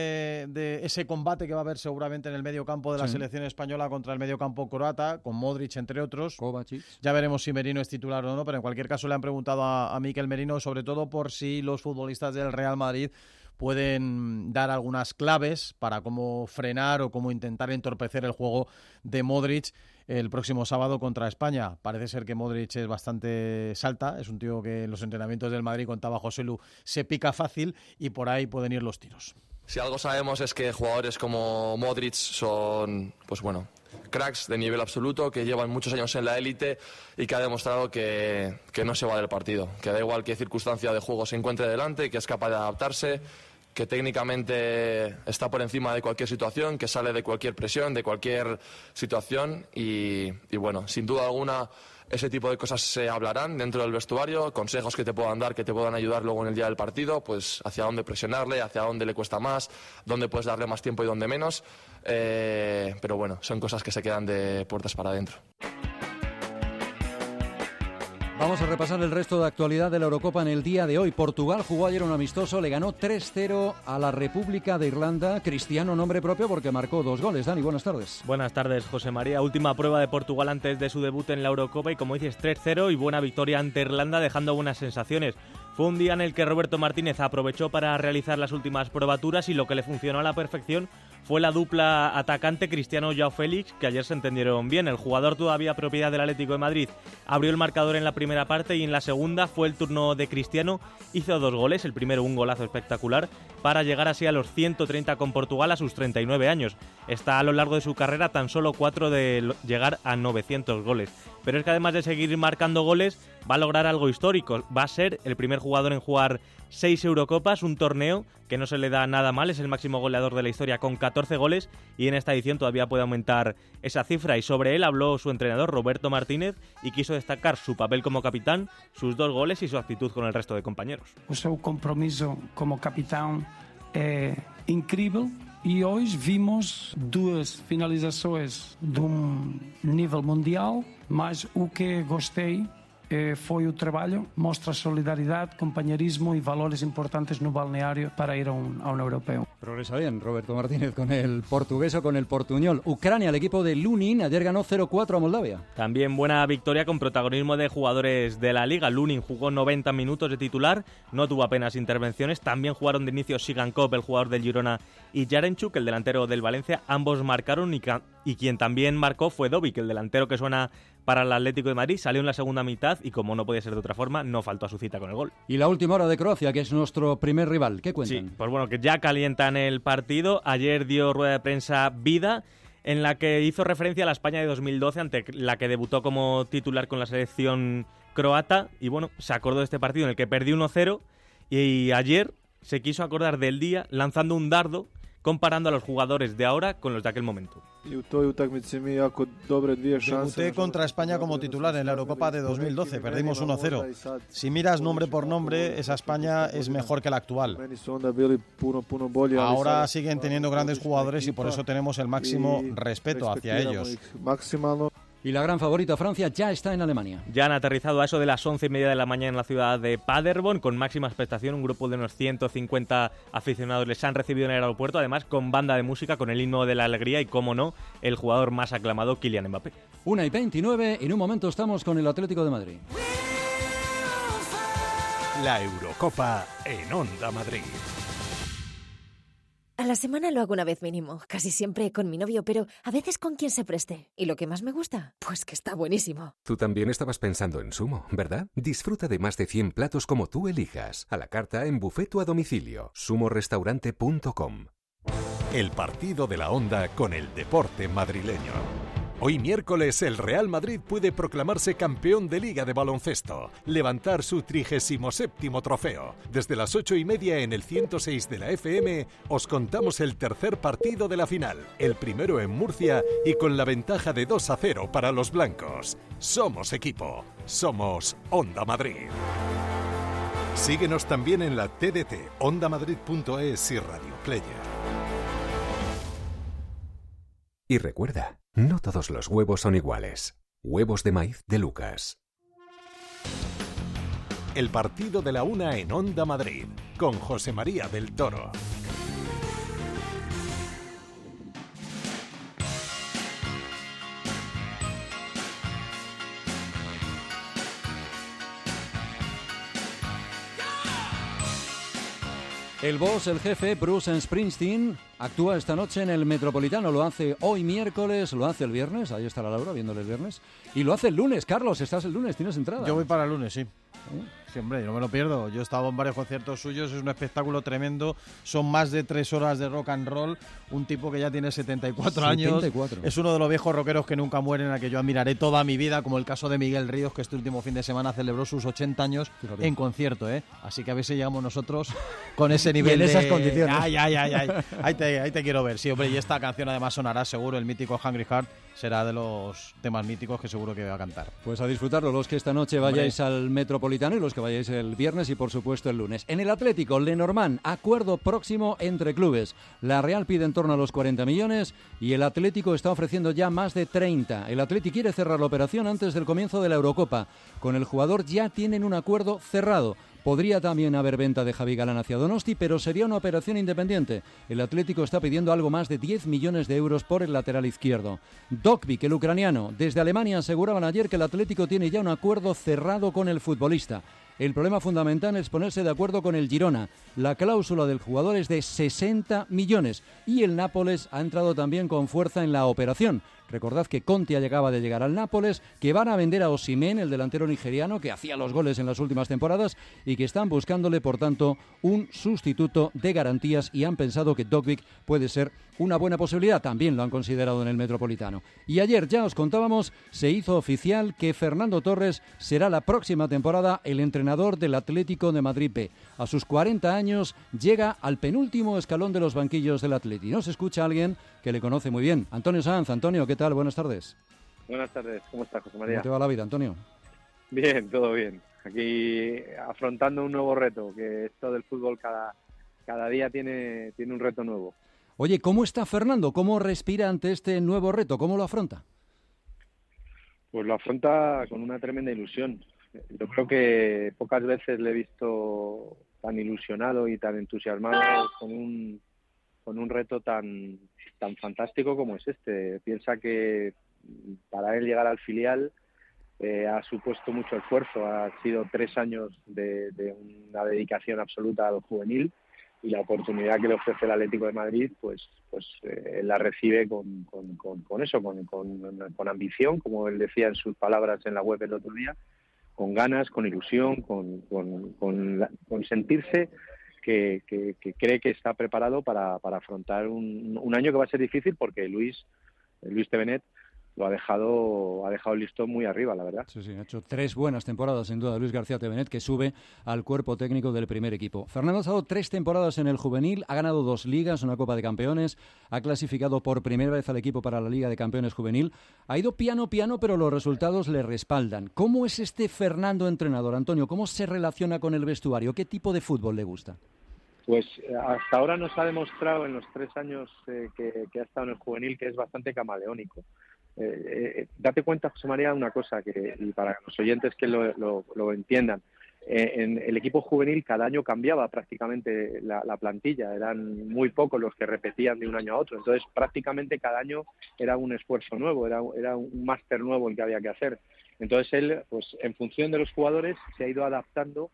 de ese combate que va a haber seguramente en el medio campo de la selección española contra el medio campo croata, con Modric entre otros. Kovacic. Ya veremos si Merino es titular o no, pero en cualquier caso le han preguntado a Mikel Merino, sobre todo por si los futbolistas del Real Madrid pueden dar algunas claves para cómo frenar o cómo intentar entorpecer el juego de Modric el próximo sábado contra España. Parece ser que Modric es bastante salta, es un tío que en los entrenamientos del Madrid, contaba Joselu, se pica fácil y por ahí pueden ir los tiros. Si algo sabemos es que jugadores como Modric son, pues bueno, cracks de nivel absoluto, que llevan muchos años en la élite y que ha demostrado que no se va del partido, que da igual qué circunstancia de juego se encuentre delante, que es capaz de adaptarse, que técnicamente está por encima de cualquier situación, que sale de cualquier presión, de cualquier situación y bueno, sin duda alguna ese tipo de cosas se hablarán dentro del vestuario, consejos que te puedan dar, que te puedan ayudar luego en el día del partido, pues hacia dónde presionarle, hacia dónde le cuesta más, dónde puedes darle más tiempo y dónde menos, pero bueno, son cosas que se quedan de puertas para adentro. Vamos a repasar el resto de actualidad de la Eurocopa en el día de hoy. Portugal jugó ayer un amistoso, le ganó 3-0 a la República de Irlanda. Cristiano, nombre propio porque marcó 2 goles. Dani, buenas tardes. Buenas tardes, José María. Última prueba de Portugal antes de su debut en la Eurocopa y, como dices, 3-0 y buena victoria ante Irlanda, dejando buenas sensaciones. Fue un día en el que Roberto Martínez aprovechó para realizar las últimas probaturas y lo que le funcionó a la perfección fue la dupla atacante Cristiano Joao Félix, que ayer se entendieron bien. El jugador, todavía propiedad del Atlético de Madrid, abrió el marcador en la primera parte y en la segunda fue el turno de Cristiano. Hizo 2 goles, el primero un golazo espectacular, para llegar así a los 130 con Portugal a sus 39 años. Está a lo largo de su carrera tan solo 4 de llegar a 900 goles. Pero es que además de seguir marcando goles, va a lograr algo histórico. Va a ser el primer jugador en jugar 6 Eurocopas, un torneo que no se le da nada mal, es el máximo goleador de la historia con 14 goles y en esta edición todavía puede aumentar esa cifra, y sobre él habló su entrenador Roberto Martínez y quiso destacar su papel como capitán, sus 2 goles y su actitud con el resto de compañeros. O seu compromiso como capitán é incrível e hoje vimos 2 finalizações de nível mundial, mas o que gostei foi o trabalho, mostra solidaridade, compañerismo y valores importantes no balneario para ir a un europeo. Progresa bien Roberto Martínez con el portugués o con el portuñol. Ucrania, el equipo de Lunin, ayer ganó 0-4 a Moldavia. También buena victoria con protagonismo de jugadores de la liga. Lunin jugó 90 minutos de titular, no tuvo apenas intervenciones. También jugaron de inicio Sigankov, el jugador del Girona, y Yarenchuk, el delantero del Valencia. Ambos marcaron y quien también marcó fue Dovic, el delantero que suena para el Atlético de Madrid. Salió en la segunda mitad y, como no podía ser de otra forma, no faltó a su cita con el gol. Y la última hora de Croacia, que es nuestro primer rival. ¿Qué cuentan? Sí, pues bueno, que ya calientan el partido. Ayer dio rueda de prensa Vida, en la que hizo referencia a la España de 2012, ante la que debutó como titular con la selección croata. Y bueno, se acordó de este partido en el que perdió 1-0 y ayer se quiso acordar del día lanzando un dardo, comparando a los jugadores de ahora con los de aquel momento. Debuté contra España como titular en la Eurocopa de 2012, perdimos 1-0. Si miras nombre por nombre, esa España es mejor que la actual. Ahora siguen teniendo grandes jugadores y por eso tenemos el máximo respeto hacia ellos. Y la gran favorita Francia ya está en Alemania. Ya han aterrizado a eso de las 11:30 de la mañana en la ciudad de Paderborn con máxima expectación. Un grupo de unos 150 aficionados les han recibido en el aeropuerto, además con banda de música, con el himno de la alegría y, cómo no, el jugador más aclamado, Kylian Mbappé. 1:29, en un momento estamos con el Atlético de Madrid. La Eurocopa en Onda Madrid. A la semana lo hago una vez mínimo, casi siempre con mi novio, pero a veces con quien se preste. ¿Y lo que más me gusta? Pues que está buenísimo. Tú también estabas pensando en Sumo, ¿verdad? Disfruta de más de 100 platos como tú elijas, a la carta, en buffet o a domicilio. sumorestaurante.com. El partido de la Onda con el deporte madrileño. Hoy miércoles el Real Madrid puede proclamarse campeón de Liga de baloncesto, levantar su 37º trofeo. Desde las 8:30 en el 106 de la FM os contamos el tercer partido de la final, el primero en Murcia y con la ventaja de 2-0 para los blancos. Somos equipo, somos Onda Madrid. Síguenos también en la TDT, ondamadrid.es y Radio Player. Y recuerda, no todos los huevos son iguales. Huevos de maíz de Lucas. El partido de la 1 en Onda Madrid, con José María del Toro. El boss, el jefe, Bruce Springsteen, actúa esta noche en el Metropolitano. Lo hace hoy miércoles, lo hace el viernes. Ahí está la Laura viéndole el viernes. Y lo hace el lunes. Carlos, ¿estás el lunes? ¿Tienes entrada? Yo voy para el lunes, sí. Sí, hombre, no me lo pierdo. Yo he estado en varios conciertos suyos, es un espectáculo tremendo. Son más de 3 horas de rock and roll. Un tipo que ya tiene 74 años. Es uno de los viejos rockeros que nunca mueren, a que yo admiraré toda mi vida, como el caso de Miguel Ríos, que este último fin de semana celebró sus 80 años en concierto, ¿eh? Así que a ver si llegamos nosotros con ese nivel en esas condiciones. Ay. Ahí te quiero ver. Sí, hombre, y esta canción además sonará seguro, el mítico Hungry Heart. Será de los temas míticos que seguro que va a cantar. Pues a disfrutarlo, los que esta noche vayáis al Metropolitano y los que vayáis el viernes y por supuesto el lunes. En el Atlético, Lenormand, acuerdo próximo entre clubes. La Real pide en torno a los 40 millones y el Atlético está ofreciendo ya más de 30. El Atlético quiere cerrar la operación antes del comienzo de la Eurocopa. Con el jugador ya tienen un acuerdo cerrado. Podría también haber venta de Javi Galán hacia Donosti, pero sería una operación independiente. El Atlético está pidiendo algo más de 10 millones de euros por el lateral izquierdo. Dovbyk, el ucraniano, desde Alemania aseguraban ayer que el Atlético tiene ya un acuerdo cerrado con el futbolista. El problema fundamental es ponerse de acuerdo con el Girona. La cláusula del jugador es de 60 millones y el Nápoles ha entrado también con fuerza en la operación. Recordad que Conte llegaba de llegar al Nápoles, que van a vender a Osimhen, el delantero nigeriano que hacía los goles en las últimas temporadas y que están buscándole, por tanto, un sustituto de garantías y han pensado que Dovbyk puede ser una buena posibilidad. También lo han considerado en el Metropolitano. Y ayer ya os contábamos, se hizo oficial que Fernando Torres será la próxima temporada el entrenador del Atlético de Madrid B. A sus 40 años llega al penúltimo escalón de los banquillos del Atlético. Nos escucha alguien que le conoce muy bien. Antonio Sanz. Antonio, ¿qué tal? Buenas tardes. Buenas tardes. ¿Cómo estás, José María? ¿Cómo te va la vida, Antonio? Bien, todo bien. Aquí afrontando un nuevo reto, que esto del fútbol cada día tiene un reto nuevo. Oye, ¿cómo está Fernando? ¿Cómo respira ante este nuevo reto? ¿Cómo lo afronta? Pues lo afronta con una tremenda ilusión. Yo creo que pocas veces le he visto tan ilusionado y tan entusiasmado con un reto tan fantástico como es este. Piensa que para él llegar al filial ha supuesto mucho esfuerzo. Ha sido 3 años de una dedicación absoluta al juvenil y la oportunidad que le ofrece el Atlético de Madrid, pues él la recibe con eso, con ambición, como él decía en sus palabras en la web el otro día, con ganas, con ilusión, con sentirse que cree que está preparado para afrontar un año que va a ser difícil, porque Luis de Benet lo ha dejado el listón muy arriba, la verdad. Sí, ha hecho 3 buenas temporadas, sin duda, Luis García Tevenet, que sube al cuerpo técnico del primer equipo. Fernando ha estado 3 temporadas en el juvenil, ha ganado 2 ligas, una Copa de Campeones, ha clasificado por primera vez al equipo para la Liga de Campeones juvenil. Ha ido piano, pero los resultados le respaldan. ¿Cómo es este Fernando entrenador, Antonio? ¿Cómo se relaciona con el vestuario? ¿Qué tipo de fútbol le gusta? Pues hasta ahora nos ha demostrado en los 3 años que ha estado en el juvenil que es bastante camaleónico. Date cuenta, José María, una cosa, y para los oyentes que lo entiendan, en el equipo juvenil cada año cambiaba prácticamente la plantilla, eran muy pocos los que repetían de un año a otro, entonces prácticamente cada año era un esfuerzo nuevo, era un máster nuevo el que había que hacer. Entonces él, pues en función de los jugadores, se ha ido adaptando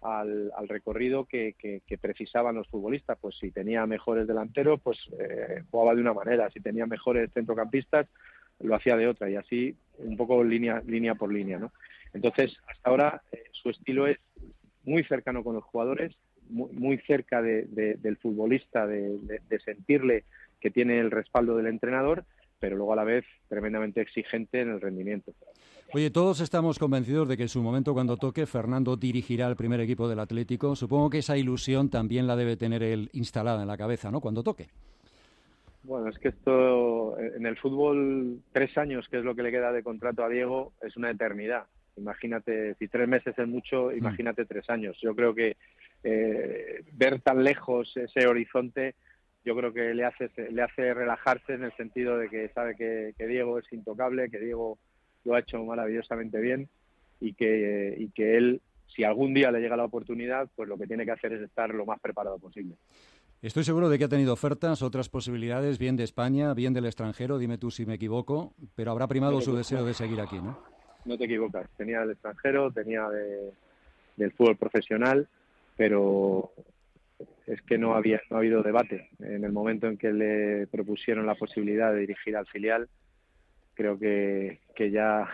al recorrido que precisaban los futbolistas. Pues si tenía mejores delanteros, pues jugaba de una manera, si tenía mejores centrocampistas, lo hacía de otra, y así un poco línea por línea, ¿no? Entonces, hasta ahora su estilo es muy cercano con los jugadores, muy cerca del futbolista, de sentirle que tiene el respaldo del entrenador, pero luego a la vez tremendamente exigente en el rendimiento. Oye, todos estamos convencidos de que en su momento, cuando toque, Fernando dirigirá el primer equipo del Atlético. Supongo que esa ilusión también la debe tener él instalada en la cabeza, ¿no?, cuando toque. Bueno, es que esto, en el fútbol, 3 años, que es lo que le queda de contrato a Diego, es una eternidad. Imagínate, si 3 meses es mucho, imagínate 3 años. Yo creo que ver tan lejos ese horizonte, yo creo que le hace relajarse, en el sentido de que sabe que Diego es intocable, que Diego lo ha hecho maravillosamente bien, y que él, si algún día le llega la oportunidad, pues lo que tiene que hacer es estar lo más preparado posible. Estoy seguro de que ha tenido ofertas, otras posibilidades, bien de España, bien del extranjero, dime tú si me equivoco, pero habrá primado su deseo de seguir aquí, ¿no? No te equivocas, tenía del extranjero, tenía del fútbol profesional, pero es que no ha habido debate. En el momento en que le propusieron la posibilidad de dirigir al filial, creo que ya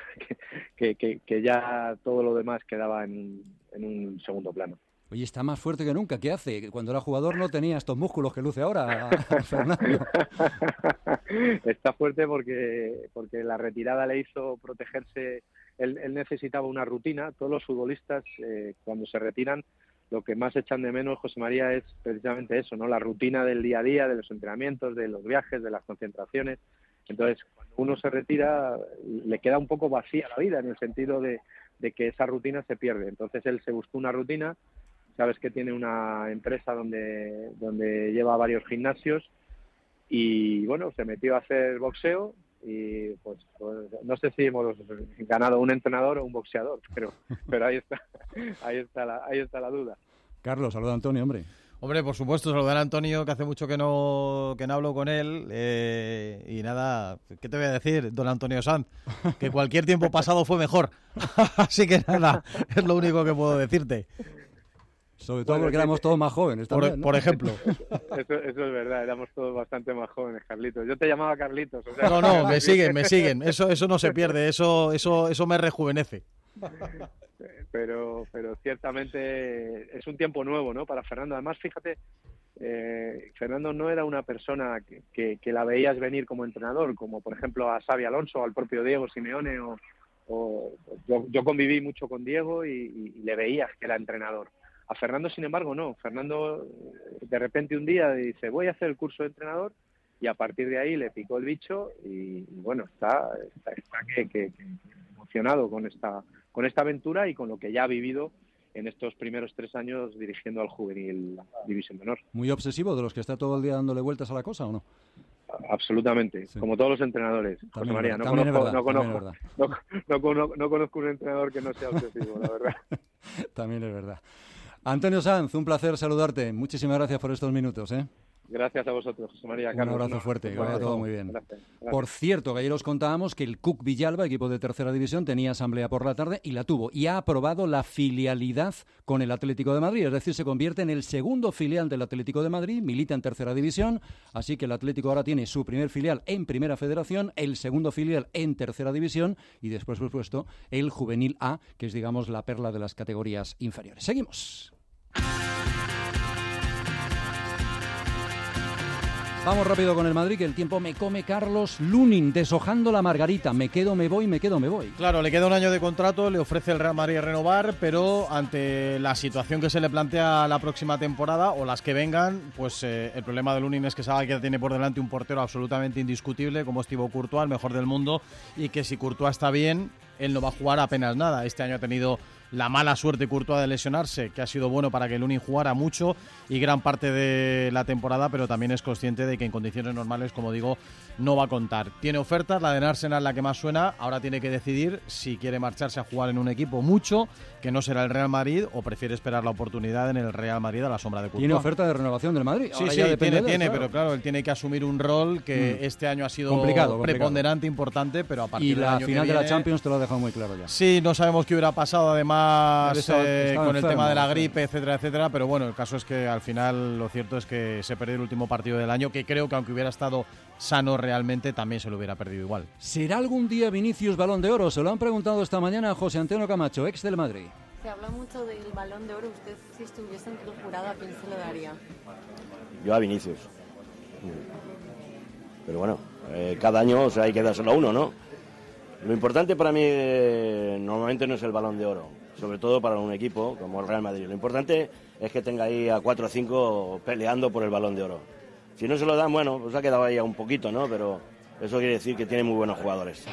todo lo demás quedaba en un segundo plano. Oye, está más fuerte que nunca. ¿Qué hace? Cuando era jugador no tenía estos músculos que luce ahora, Fernando. Está fuerte porque la retirada le hizo protegerse. Él necesitaba una rutina. Todos los futbolistas, cuando se retiran, lo que más echan de menos, José María, es precisamente eso, ¿no? La rutina del día a día, de los entrenamientos, de los viajes, de las concentraciones. Entonces, cuando uno se retira, le queda un poco vacía la vida, en el sentido de que esa rutina se pierde. Entonces, él se buscó una rutina. Sabes que tiene una empresa donde lleva varios gimnasios, y bueno, se metió a hacer boxeo, y pues no sé si hemos ganado un entrenador o un boxeador, pero ahí está la duda. Carlos, saluda a Antonio, hombre. Hombre, por supuesto, saludar a Antonio, que hace mucho que no hablo con él, y nada, ¿qué te voy a decir, don Antonio Sanz? Que cualquier tiempo pasado fue mejor. Así que nada, es lo único que puedo decirte. Sobre todo porque éramos todos más jóvenes también, ¿no? Por ejemplo. Eso es verdad, éramos todos bastante más jóvenes, Carlitos. Yo te llamaba Carlitos. O sea, No, me siguen. Eso no se pierde, eso me rejuvenece. Pero ciertamente es un tiempo nuevo, ¿no?, para Fernando. Además, fíjate, Fernando no era una persona que la veías venir como entrenador, como por ejemplo a Xabi Alonso o al propio Diego Simeone. Yo conviví mucho con Diego y le veías que era entrenador. A Fernando, sin embargo, no. Fernando, de repente un día dice, voy a hacer el curso de entrenador, y a partir de ahí le picó el bicho, y bueno, está que emocionado con esta aventura y con lo que ya ha vivido en estos primeros 3 años dirigiendo al juvenil División de Honor. ¿Muy obsesivo, de los que está todo el día dándole vueltas a la cosa, o no? Absolutamente, sí. Como todos los entrenadores, José María. No conozco un entrenador que no sea obsesivo, la verdad. También es verdad. Antonio Sanz, un placer saludarte. Muchísimas gracias por estos minutos, ¿eh? Gracias a vosotros, José María. Un abrazo fuerte, que vaya todo muy bien. Gracias. Por cierto, que ayer os contábamos que el CUC Villalba, equipo de tercera división, tenía asamblea por la tarde y la tuvo, y ha aprobado la filialidad con el Atlético de Madrid, es decir, se convierte en el segundo filial del Atlético de Madrid, milita en tercera división, así que el Atlético ahora tiene su primer filial en Primera Federación, el segundo filial en tercera división, y después, por supuesto, el Juvenil A, que es, digamos, la perla de las categorías inferiores. Seguimos. Vamos rápido con el Madrid, que el tiempo me come. Carlos Lunin, deshojando la margarita. Me quedo, me voy. Claro, le queda un año de contrato, le ofrece el Real Madrid renovar, pero ante la situación que se le plantea la próxima temporada, o las que vengan, pues el problema de Lunin es que sabe que tiene por delante un portero absolutamente indiscutible, como es Thibaut Courtois, el mejor del mundo, y que si Courtois está bien, él no va a jugar apenas nada. Este año ha tenido la mala suerte Courtois de lesionarse, que ha sido bueno para que Lunin jugara mucho y gran parte de la temporada, pero también es consciente de que en condiciones normales, como digo, no va a contar. Tiene ofertas, la de Arsenal la que más suena, ahora tiene que decidir si quiere marcharse a jugar en un equipo mucho, que no será el Real Madrid, o prefiere esperar la oportunidad en el Real Madrid a la sombra de Courtois. Tiene oferta de renovación del Madrid. Sí, tiene, pero claro, él tiene que asumir un rol que este año ha sido complicado. Preponderante, importante, pero a partir del año que viene... Y la final de la Champions te lo ha dejado muy claro ya. Sí, no sabemos qué hubiera pasado, además problemas con enfermo, el tema de la gripe, etcétera, etcétera, pero bueno, el caso es que al final lo cierto es que se perdió el último partido del año, que creo que aunque hubiera estado sano realmente, también se lo hubiera perdido igual. ¿Será algún día Vinicius Balón de Oro? Se lo han preguntado esta mañana a José Antonio Camacho, ex del Madrid. Se habla mucho del Balón de Oro. Usted, si estuviese entre el jurado, ¿a quién se lo daría? Yo a Vinicius. Pero bueno, cada año hay que dárselo a uno, ¿no? Lo importante para mí normalmente no es el Balón de Oro, sobre todo para un equipo como el Real Madrid. Lo importante es que tenga ahí a 4 o 5 peleando por el Balón de Oro. Si no se lo dan, bueno, pues ha quedado ahí a un poquito, ¿no? Pero eso quiere decir que tiene muy buenos jugadores.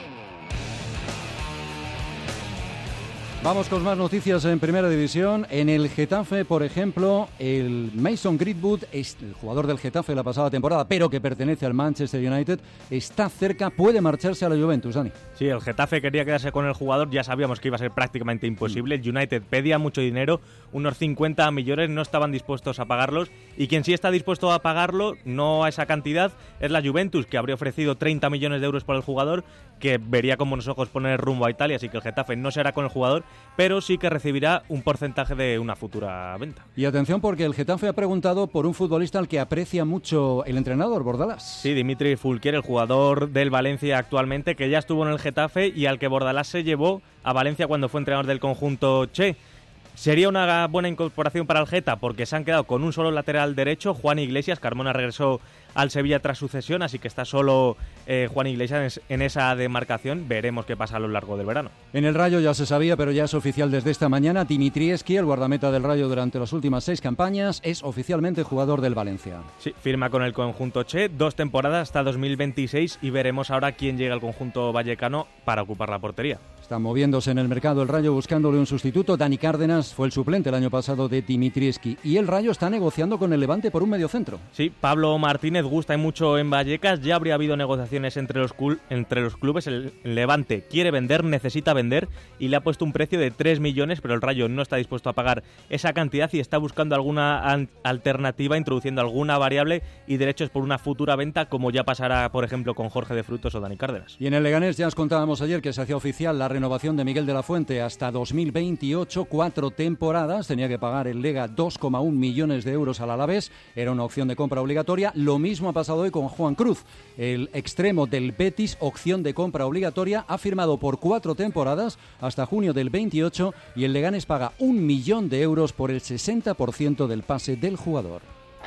Vamos con más noticias en Primera División. En el Getafe, por ejemplo, el Mason Greenwood, el jugador del Getafe la pasada temporada, pero que pertenece al Manchester United, está cerca, puede marcharse a la Juventus, Dani. Sí, el Getafe quería quedarse con el jugador, ya sabíamos que iba a ser prácticamente imposible. El United pedía mucho dinero, unos 50 millones, no estaban dispuestos a pagarlos, y quien sí está dispuesto a pagarlo, no a esa cantidad, es la Juventus, que habría ofrecido 30 millones de euros por el jugador, que vería con buenos ojos poner rumbo a Italia, así que el Getafe no se hará con el jugador, pero sí que recibirá un porcentaje de una futura venta. Y atención, porque el Getafe ha preguntado por un futbolista al que aprecia mucho el entrenador, Bordalás. Sí, Dimitri Fulquier, el jugador del Valencia actualmente, que ya estuvo en el Getafe y al que Bordalás se llevó a Valencia cuando fue entrenador del conjunto Che. Sería una buena incorporación para el Geta porque se han quedado con un solo lateral derecho, Juan Iglesias. Carmona regresó al Sevilla tras su cesión, así que está solo Juan Iglesias en esa demarcación. Veremos qué pasa a lo largo del verano. En el Rayo ya se sabía, pero ya es oficial desde esta mañana. Dimitrievski, el guardameta del Rayo durante las últimas 6 campañas, es oficialmente jugador del Valencia. Sí, firma con el conjunto Che, 2 temporadas hasta 2026 y veremos ahora quién llega al conjunto vallecano para ocupar la portería. Está moviéndose en el mercado el Rayo buscándole un sustituto. Dani Cárdenas fue el suplente el año pasado de Dimitrievski y el Rayo está negociando con el Levante por un mediocentro. Sí, Pablo Martínez gusta y mucho en Vallecas. Ya habría habido negociaciones entre los clubes. El Levante quiere vender, necesita vender y le ha puesto un precio de 3 millones, pero el Rayo no está dispuesto a pagar esa cantidad y está buscando alguna alternativa, introduciendo alguna variable y derechos por una futura venta, como ya pasará, por ejemplo, con Jorge de Frutos o Dani Cárdenas. Y en el Leganés ya os contábamos ayer que se hacía oficial la renovación de Miguel de la Fuente hasta 2028, 4 temporadas. Tenía que pagar el Lega 2,1 millones de euros al Alavés. Era una opción de compra obligatoria. Lo mismo ha pasado hoy con Juan Cruz, el extremo del Betis, opción de compra obligatoria. Ha firmado por 4 temporadas hasta junio del 28 y el Leganés paga 1 millón de euros por el 60% del pase del jugador.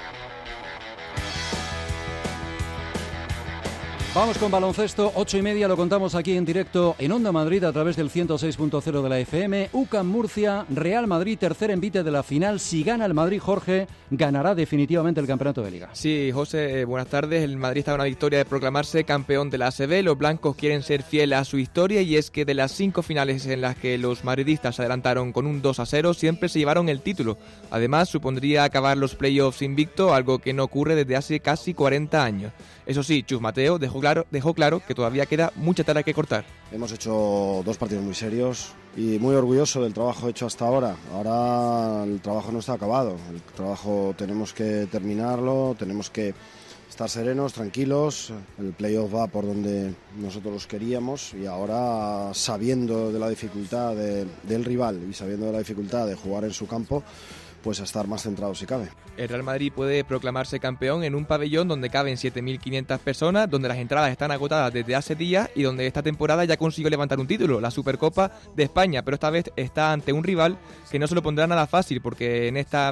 Vamos con baloncesto, 8:30, lo contamos aquí en directo en Onda Madrid a través del 106.0 de la FM. UCAM Murcia, Real Madrid, tercer envite de la final. Si gana el Madrid, Jorge, ganará definitivamente el campeonato de Liga. Sí, José, buenas tardes. El Madrid está a una victoria de proclamarse campeón de la ACB. Los blancos quieren ser fieles a su historia y es que de las 5 finales en las que los madridistas se adelantaron con un 2-0, siempre se llevaron el título. Además, supondría acabar los playoffs invicto, algo que no ocurre desde hace casi 40 años. Eso sí, Chus Mateo dejó claro que todavía queda mucha tela que cortar. Hemos hecho 2 partidos muy serios y muy orgulloso del trabajo hecho hasta ahora. Ahora el trabajo no está acabado, el trabajo tenemos que terminarlo, tenemos que estar serenos, tranquilos. El playoff va por donde nosotros queríamos y ahora, sabiendo de la dificultad del rival y sabiendo de la dificultad de jugar en su campo, pues a estar más centrados si cabe. El Real Madrid puede proclamarse campeón en un pabellón donde caben 7.500 personas, donde las entradas están agotadas desde hace días y donde esta temporada ya consiguió levantar un título, la Supercopa de España, pero esta vez está ante un rival que no se lo pondrá nada fácil porque en esa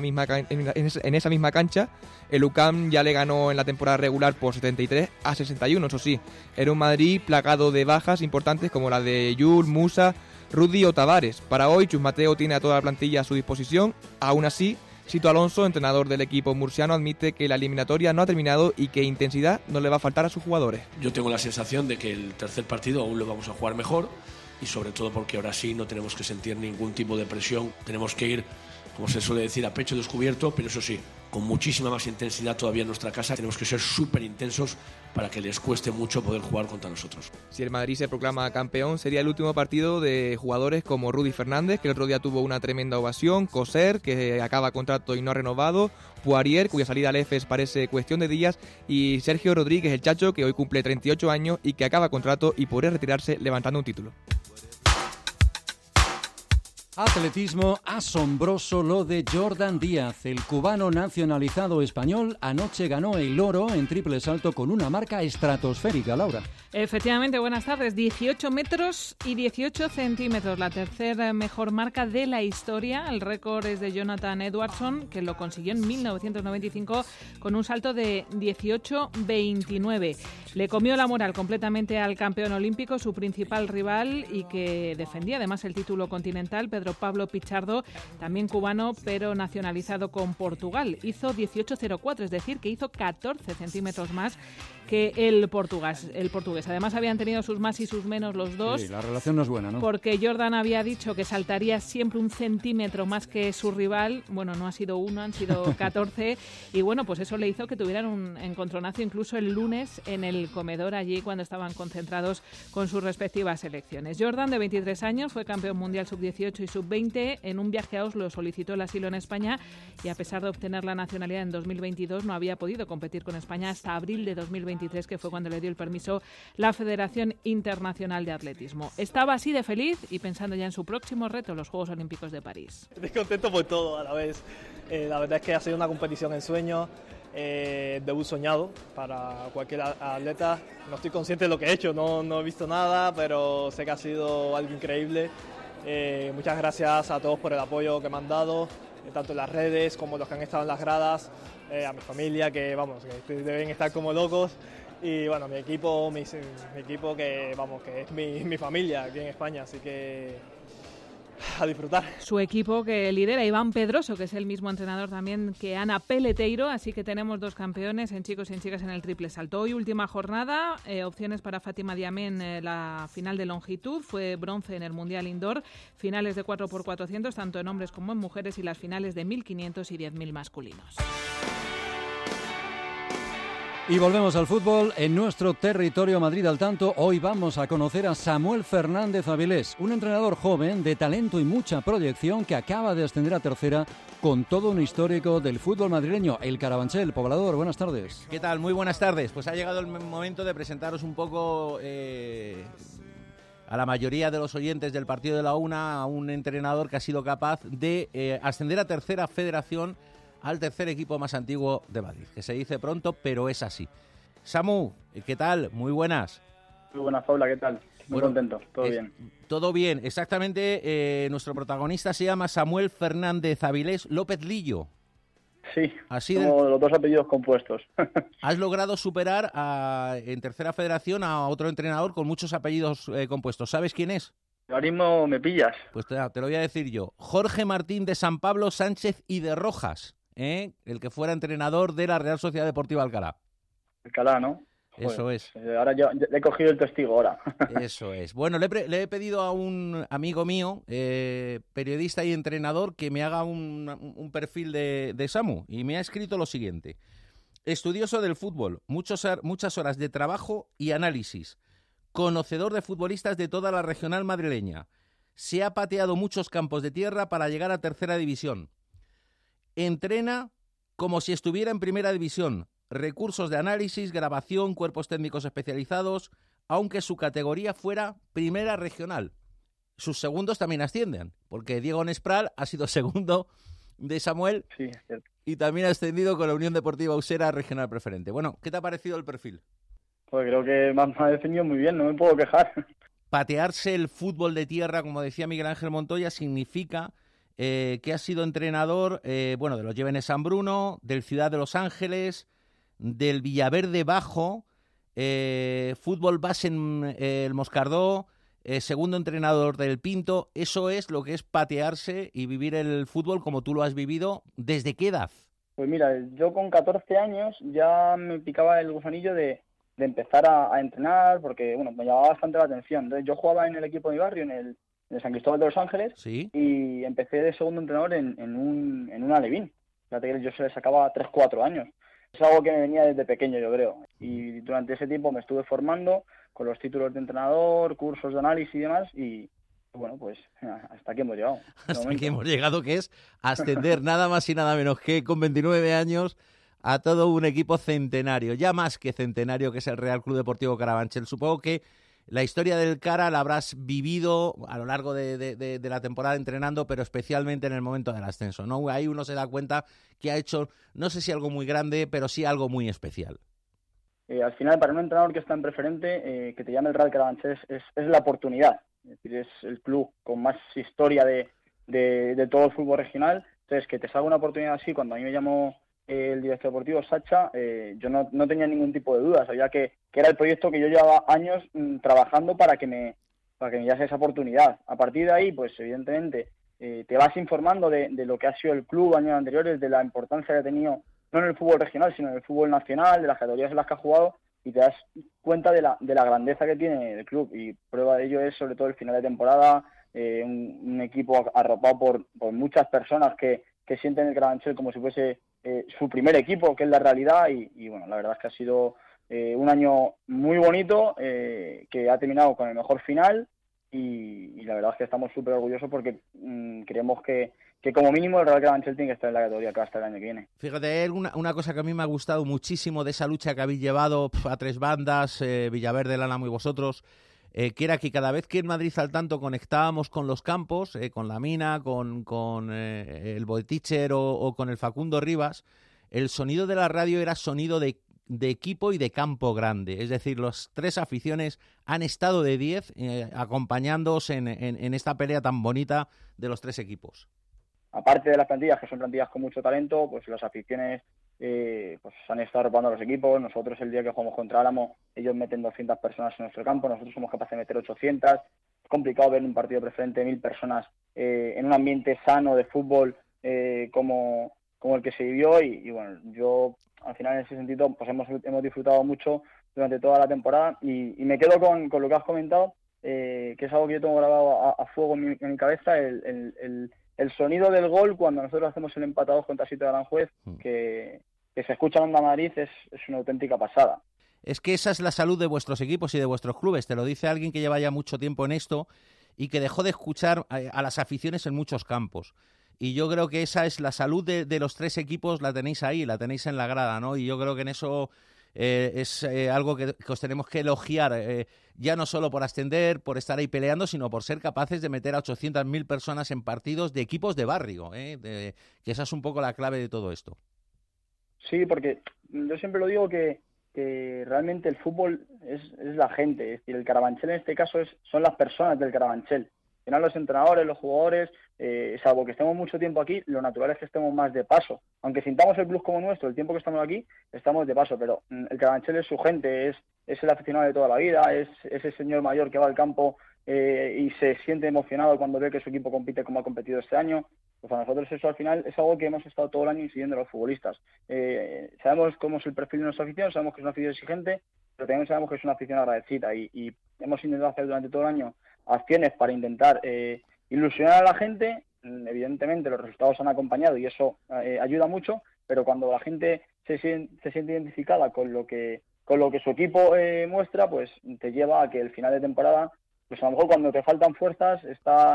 misma cancha el UCAM ya le ganó en la temporada regular por 73-61, eso sí, era un Madrid plagado de bajas importantes como la de Yul, Musa, Rudy o Tavares. Para hoy, Chus Mateo tiene a toda la plantilla a su disposición. Aún así, Sito Alonso, entrenador del equipo murciano, admite que la eliminatoria no ha terminado y que intensidad no le va a faltar a sus jugadores. Yo tengo la sensación de que el tercer partido aún lo vamos a jugar mejor y sobre todo porque ahora sí no tenemos que sentir ningún tipo de presión. Tenemos que ir, como se suele decir, a pecho descubierto, pero eso sí, con muchísima más intensidad todavía en nuestra casa. Tenemos que ser súper intensos para que les cueste mucho poder jugar contra nosotros. Si el Madrid se proclama campeón, sería el último partido de jugadores como Rudy Fernández, que el otro día tuvo una tremenda ovación, Coser, que acaba contrato y no ha renovado, Poirier, cuya salida al EFES parece cuestión de días, y Sergio Rodríguez, el Chacho, que hoy cumple 38 años y que acaba contrato y podría retirarse levantando un título. Atletismo, asombroso lo de Jordan Díaz. El cubano nacionalizado español anoche ganó el oro en triple salto con una marca estratosférica, Laura. Efectivamente, buenas tardes. 18 metros y 18 centímetros, la tercera mejor marca de la historia. El récord es de Jonathan Edwardson, que lo consiguió en 1995 con un salto de 18.29. Le comió la moral completamente al campeón olímpico, su principal rival, y que defendía además el título continental, Pedro Pablo Pichardo, también cubano, pero nacionalizado con Portugal. Hizo 18.04, es decir, que hizo 14 centímetros más que el portugués. Además, habían tenido sus más y sus menos los dos. Sí, la relación no es buena, ¿no? Porque Jordan había dicho que saltaría siempre un centímetro más que su rival. Bueno, no ha sido uno, han sido 14. Y bueno, pues eso le hizo que tuvieran un encontronazo incluso el lunes en el comedor allí cuando estaban concentrados con sus respectivas selecciones. Jordan, de 23 años, fue campeón mundial sub-18 y sub-20. En un viaje a Oslo solicitó el asilo en España y a pesar de obtener la nacionalidad en 2022 no había podido competir con España hasta abril de 2023, que fue cuando le dio el permiso la Federación Internacional de Atletismo. Estaba así de feliz y pensando ya en su próximo reto, los Juegos Olímpicos de París. Estoy contento por todo a la vez. La verdad es que ha sido una competición en sueño, debut soñado para cualquier atleta. No estoy consciente de lo que he hecho, no he visto nada, pero sé que ha sido algo increíble. Muchas gracias a todos por el apoyo que me han dado, tanto en las redes como los que han estado en las gradas, a mi familia que deben estar como locos, y bueno, mi equipo que es mi familia aquí en España, así que a disfrutar. Su equipo que lidera Iván Pedroso, que es el mismo entrenador también que Ana Peleteiro, así que tenemos dos campeones en chicos y en chicas en el triple salto. Hoy última jornada, opciones para Fátima Diamé en la final de longitud, fue bronce en el Mundial Indoor, finales de 4x400 tanto en hombres como en mujeres y las finales de 1.500 y 10.000 masculinos. Y volvemos al fútbol en nuestro territorio Madrid al tanto. Hoy vamos a conocer a Samuel Fernández Avilés, un entrenador joven de talento y mucha proyección que acaba de ascender a tercera con todo un histórico del fútbol madrileño, el Carabanchel. Poblador, buenas tardes. ¿Qué tal? Muy buenas tardes. Pues ha llegado el momento de presentaros un poco a la mayoría de los oyentes del partido de la UNA a un entrenador que ha sido capaz de ascender a tercera federación, al tercer equipo más antiguo de Madrid, que se dice pronto, pero es así. Samu, ¿qué tal? Muy buenas. Muy buenas, Paula, ¿qué tal? Muy contento, todo bien. Todo bien, exactamente. Nuestro protagonista se llama Samuel Fernández Avilés López Lillo. Sí, así como los dos apellidos compuestos. Has logrado superar en tercera federación a otro entrenador con muchos apellidos compuestos. ¿Sabes quién es? Ahora mismo me pillas. Pues te lo voy a decir yo. Jorge Martín de San Pablo Sánchez y de Rojas. El que fuera entrenador de la Real Sociedad Deportiva Alcalá. Alcalá, ¿no? Joder, eso es. Ahora ya he cogido el testigo ahora. Eso es. Bueno, le he pedido a un amigo mío, periodista y entrenador, que me haga un perfil de Samu, y me ha escrito lo siguiente. Estudioso del fútbol, muchas horas de trabajo y análisis. Conocedor de futbolistas de toda la regional madrileña. Se ha pateado muchos campos de tierra para llegar a tercera división. Entrena como si estuviera en primera división. Recursos de análisis, grabación, cuerpos técnicos especializados, aunque su categoría fuera primera regional. Sus segundos también ascienden, porque Diego Nespral ha sido segundo de Samuel, sí, es cierto, y también ha ascendido con la Unión Deportiva Usera a regional preferente. Bueno, ¿qué te ha parecido el perfil? Pues creo que me ha definido muy bien, no me puedo quejar. Patearse el fútbol de tierra, como decía Miguel Ángel Montoya, significa que ha sido entrenador de los Llévenes San Bruno, del Ciudad de Los Ángeles, del Villaverde Bajo, fútbol base en el Moscardó, segundo entrenador del Pinto. Eso es lo que es patearse y vivir el fútbol como tú lo has vivido. ¿Desde qué edad? Pues mira, yo con 14 años ya me picaba el gusanillo de empezar a entrenar, porque me llamaba bastante la atención. Entonces, yo jugaba en el equipo de mi barrio, en el San Cristóbal de Los Ángeles, ¿sí? Y empecé de segundo entrenador en un alevín. Fíjate que yo se le sacaba 3-4 años. Es algo que me venía desde pequeño, yo creo. Y durante ese tiempo me estuve formando con los títulos de entrenador, cursos de análisis y demás, y bueno, pues hasta aquí hemos llegado. Hasta aquí hemos llegado, que es ascender nada más y nada menos que con 29 años a todo un equipo centenario, ya más que centenario, que es el Real Club Deportivo Carabanchel. Supongo que La historia del Cara la habrás vivido a lo largo de la temporada entrenando, pero especialmente en el momento del ascenso, ¿no? Ahí uno se da cuenta que ha hecho, no sé si algo muy grande, pero sí algo muy especial. Al final, para un entrenador que está en preferente, que te llame el Real Carabanchel es la oportunidad. Es decir, es el club con más historia de todo el fútbol regional. Entonces, que te salga una oportunidad así, cuando a mí me llamó el director deportivo, Sacha, yo no tenía ningún tipo de duda. Sabía que era el proyecto que yo llevaba años trabajando para que me diese esa oportunidad. A partir de ahí, pues evidentemente, te vas informando de lo que ha sido el club años anteriores, de la importancia que ha tenido, no en el fútbol regional, sino en el fútbol nacional, de las categorías en las que ha jugado, y te das cuenta de la grandeza que tiene el club. Y prueba de ello es sobre todo el final de temporada, un equipo arropado por muchas personas que sienten el Carabanchel como si fuese su primer equipo, que es la realidad, y bueno, la verdad es que ha sido un año muy bonito, que ha terminado con el mejor final, y la verdad es que estamos súper orgullosos porque creemos que como mínimo el Real Carabanchel tiene que estar en la categoría que va a estar el año que viene. Fíjate, una cosa que a mí me ha gustado muchísimo de esa lucha que habéis llevado a tres bandas, Villaverde, el Álamo y vosotros, que era que cada vez que en Madrid al tanto conectábamos con los campos, con la Mina, con el Boeticher o con el Facundo Rivas, el sonido de la radio era sonido de equipo y de campo grande. Es decir, las tres aficiones han estado de 10 acompañándoos en esta pelea tan bonita de los tres equipos. Aparte de las plantillas, que son plantillas con mucho talento, pues las aficiones pues han estado arropando a los equipos. Nosotros el día que jugamos contra Álamo, ellos meten 200 personas en nuestro campo, nosotros somos capaces de meter 800. Es complicado ver un partido preferente 1000 personas en un ambiente sano de fútbol como el que se vivió, y bueno, yo al final en ese sentido pues hemos disfrutado mucho durante toda la temporada, y me quedo con lo que has comentado, que es algo que yo tengo grabado a fuego en mi cabeza, el sonido del gol cuando nosotros hacemos el empate a 2 contra Sito de Aranjuez, que se escucha en Onda Madrid, es una auténtica pasada. Es que esa es la salud de vuestros equipos y de vuestros clubes. Te lo dice alguien que lleva ya mucho tiempo en esto y que dejó de escuchar a las aficiones en muchos campos. Y yo creo que esa es la salud de los tres equipos, la tenéis ahí, la tenéis en la grada, ¿no? Y yo creo que en eso es algo que os tenemos que elogiar, ya no solo por ascender, por estar ahí peleando, sino por ser capaces de meter a 800.000 personas en partidos de equipos de barrio, que esa es un poco la clave de todo esto. Sí, porque yo siempre lo digo que realmente el fútbol es la gente, es decir, el Carabanchel en este caso son las personas del Carabanchel. Al final los entrenadores, los jugadores, salvo que estemos mucho tiempo aquí, lo natural es que estemos más de paso. Aunque sintamos el club como nuestro, el tiempo que estamos aquí, estamos de paso, pero el Carabanchel es su gente, es el aficionado de toda la vida, es ese señor mayor que va al campo y se siente emocionado cuando ve que su equipo compite como ha competido este año. Pues para nosotros eso al final es algo que hemos estado todo el año incidiendo a los futbolistas. Sabemos cómo es el perfil de nuestra afición, sabemos que es una afición exigente, pero también sabemos que es una afición agradecida, y hemos intentado hacer durante todo el año acciones para intentar ilusionar a la gente. Evidentemente los resultados han acompañado y eso ayuda mucho, pero cuando la gente se siente identificada con lo que su equipo muestra, pues te lleva a que el final de temporada, pues a lo mejor cuando te faltan fuerzas está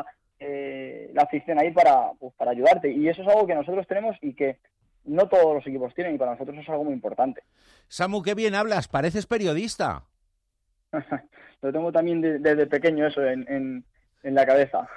la afición ahí para ayudarte, y eso es algo que nosotros tenemos y que no todos los equipos tienen, y para nosotros es algo muy importante. Samu, qué bien hablas, pareces periodista. Lo tengo también desde pequeño eso en la cabeza.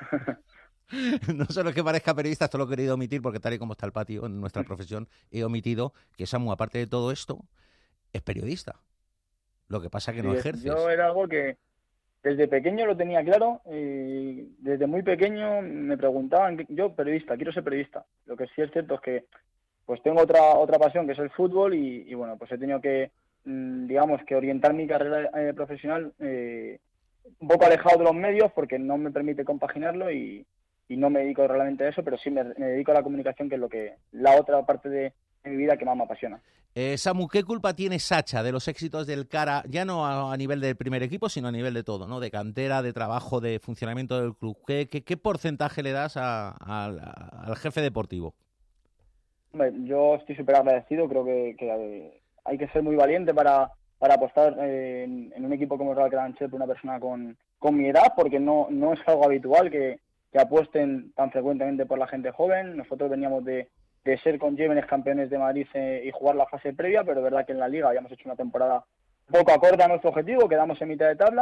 No solo que parezca periodista, esto lo he querido omitir porque tal y como está el patio en nuestra profesión, he omitido que Samu, aparte de todo esto, es periodista. Lo que pasa que no ejerces. Yo era algo que desde pequeño lo tenía claro, y desde muy pequeño me preguntaban, yo periodista, quiero ser periodista. Lo que sí es cierto es que pues tengo otra pasión, que es el fútbol, y bueno, pues he tenido que digamos que orientar mi carrera profesional un poco alejado de los medios porque no me permite compaginarlo, y no me dedico realmente a eso, pero sí me dedico a la comunicación, que es la otra parte de mi vida que más me apasiona. Samu, ¿qué culpa tiene Sacha de los éxitos del Cara, ya no a nivel del primer equipo, sino a nivel de todo, ¿no? De cantera, de trabajo, de funcionamiento del club? ¿Qué porcentaje le das al jefe deportivo? Hombre, yo estoy súper agradecido, creo que hay que ser muy valiente para apostar en un equipo como el Real Carabanchel por una persona con mi edad, porque no es algo habitual que apuesten tan frecuentemente por la gente joven. Nosotros veníamos de ser con Llévenes campeones de Madrid y jugar la fase previa, pero es verdad que en la Liga habíamos hecho una temporada poco acorde a nuestro objetivo, quedamos en mitad de tabla,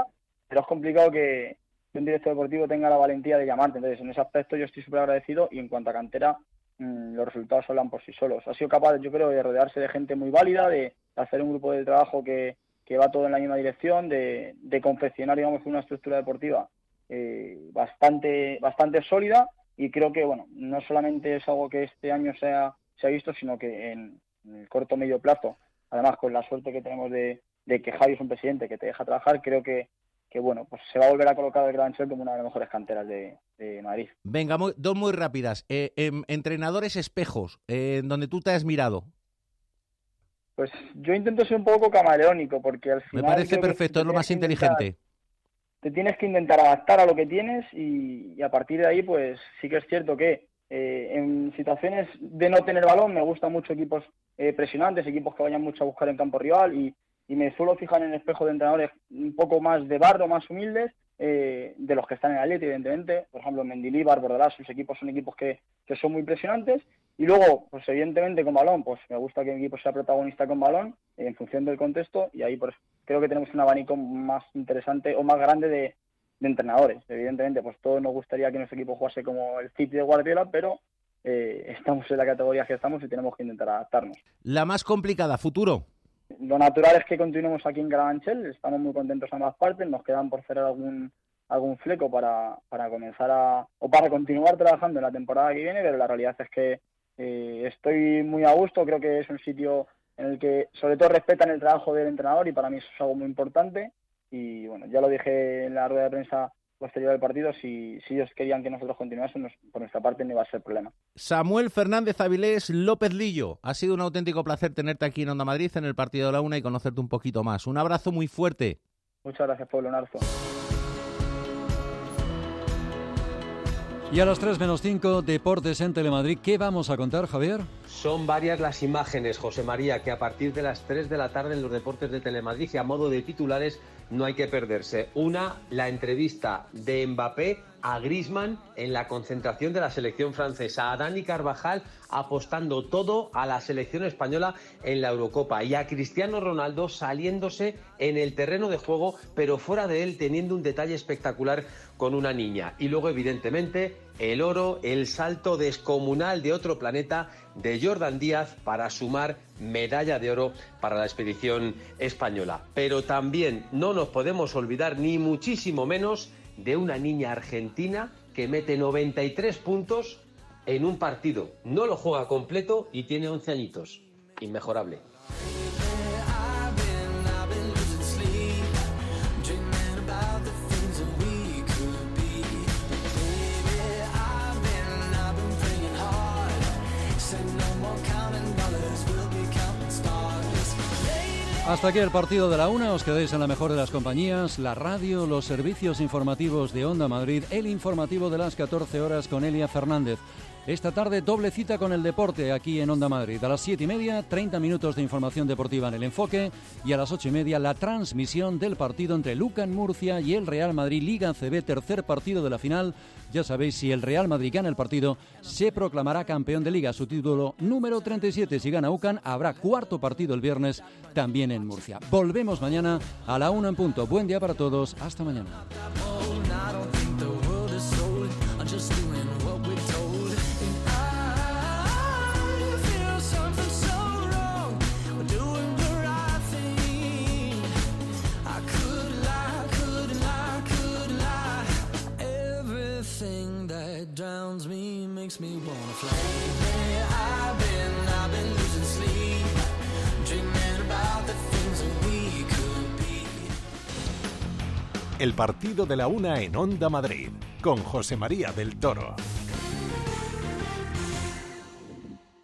pero es complicado que un director deportivo tenga la valentía de llamarte. Entonces, en ese aspecto yo estoy súper agradecido, y en cuanto a cantera, los resultados hablan por sí solos. Ha sido capaz, yo creo, de rodearse de gente muy válida, de hacer un grupo de trabajo que va todo en la misma dirección, de confeccionar, digamos, una estructura deportiva bastante sólida, y creo que, bueno, no solamente es algo que este año se ha visto, sino que en el corto o medio plazo, además con la suerte que tenemos de que Javi es un presidente que te deja trabajar, creo que bueno, pues se va a volver a colocar el Carabanchel como una de las mejores canteras de Madrid. Venga, dos muy rápidas. Entrenadores espejos, donde tú te has mirado. Pues yo intento ser un poco camaleónico, porque al final... Me parece perfecto, es lo más inteligente. Te tienes que intentar adaptar a lo que tienes, y a partir de ahí, pues sí que es cierto que en situaciones de no tener balón me gustan mucho equipos presionantes, equipos que vayan mucho a buscar en campo rival, y me suelo fijar en el espejo de entrenadores un poco más de barro, más humildes, de los que están en el Atleti, evidentemente. Por ejemplo, Mendilibar, Bordalás, sus equipos son equipos que son muy presionantes. Y luego, pues evidentemente con balón, pues me gusta que mi equipo sea protagonista con balón, en función del contexto, y ahí pues creo que tenemos un abanico más interesante o más grande de entrenadores. Evidentemente, pues todos nos gustaría que nuestro equipo jugase como el City de Guardiola, pero estamos en la categoría que estamos y tenemos que intentar adaptarnos. La más complicada, futuro. Lo natural es que continuemos aquí en Carabanchel, estamos muy contentos ambas partes, nos quedan por cerrar algún fleco para comenzar para continuar trabajando en la temporada que viene, pero la realidad es que estoy muy a gusto. Creo que es un sitio en el que sobre todo respetan el trabajo del entrenador, y para mí eso es algo muy importante. Y bueno, ya lo dije en la rueda de prensa posterior al partido, si ellos querían que nosotros continuásemos, por nuestra parte no iba a ser problema. Samuel Fernández Avilés López Lillo, ha sido un auténtico placer tenerte aquí en Onda Madrid en el partido de la Una y conocerte un poquito más. Un abrazo muy fuerte. Muchas gracias, Pablo Narzo. Y a las 3:05, Deportes en Telemadrid. ¿Qué vamos a contar, Javier? Son varias las imágenes, José María, que a partir de las 3 de la tarde en los Deportes de Telemadrid, y a modo de titulares, no hay que perderse. Una, la entrevista de Mbappé a Griezmann en la concentración de la selección francesa. A Dani Carvajal apostando todo a la selección española en la Eurocopa. Y a Cristiano Ronaldo saliéndose en el terreno de juego, pero fuera de él teniendo un detalle espectacular con una niña. Y luego, evidentemente, el oro, el salto descomunal de otro planeta de Jordan Díaz para sumar medalla de oro para la expedición española. Pero también no nos podemos olvidar, ni muchísimo menos, de una niña argentina que mete 93 puntos en un partido. No lo juega completo y tiene 11 añitos. Inmejorable. Hasta aquí el partido de la Una. Os quedáis en la mejor de las compañías, la radio, los servicios informativos de Onda Madrid, el informativo de las 14 horas con Elia Fernández. Esta tarde doble cita con el deporte aquí en Onda Madrid. A las 7:30, 30 minutos de información deportiva en El Enfoque, y a las 8:30 la transmisión del partido entre Lucan Murcia y el Real Madrid, Liga ACB, tercer partido de la final. Ya sabéis, si el Real Madrid gana el partido, se proclamará campeón de Liga, su título número 37. Si gana UCAN, habrá cuarto partido el viernes también en Murcia. Volvemos mañana a la 1 en punto. Buen día para todos. Hasta mañana. Drowns me, makes me wanna fly. I've been losing sleep, dreaming about the things that we could be. El partido de la Una en Onda Madrid, con José María del Toro.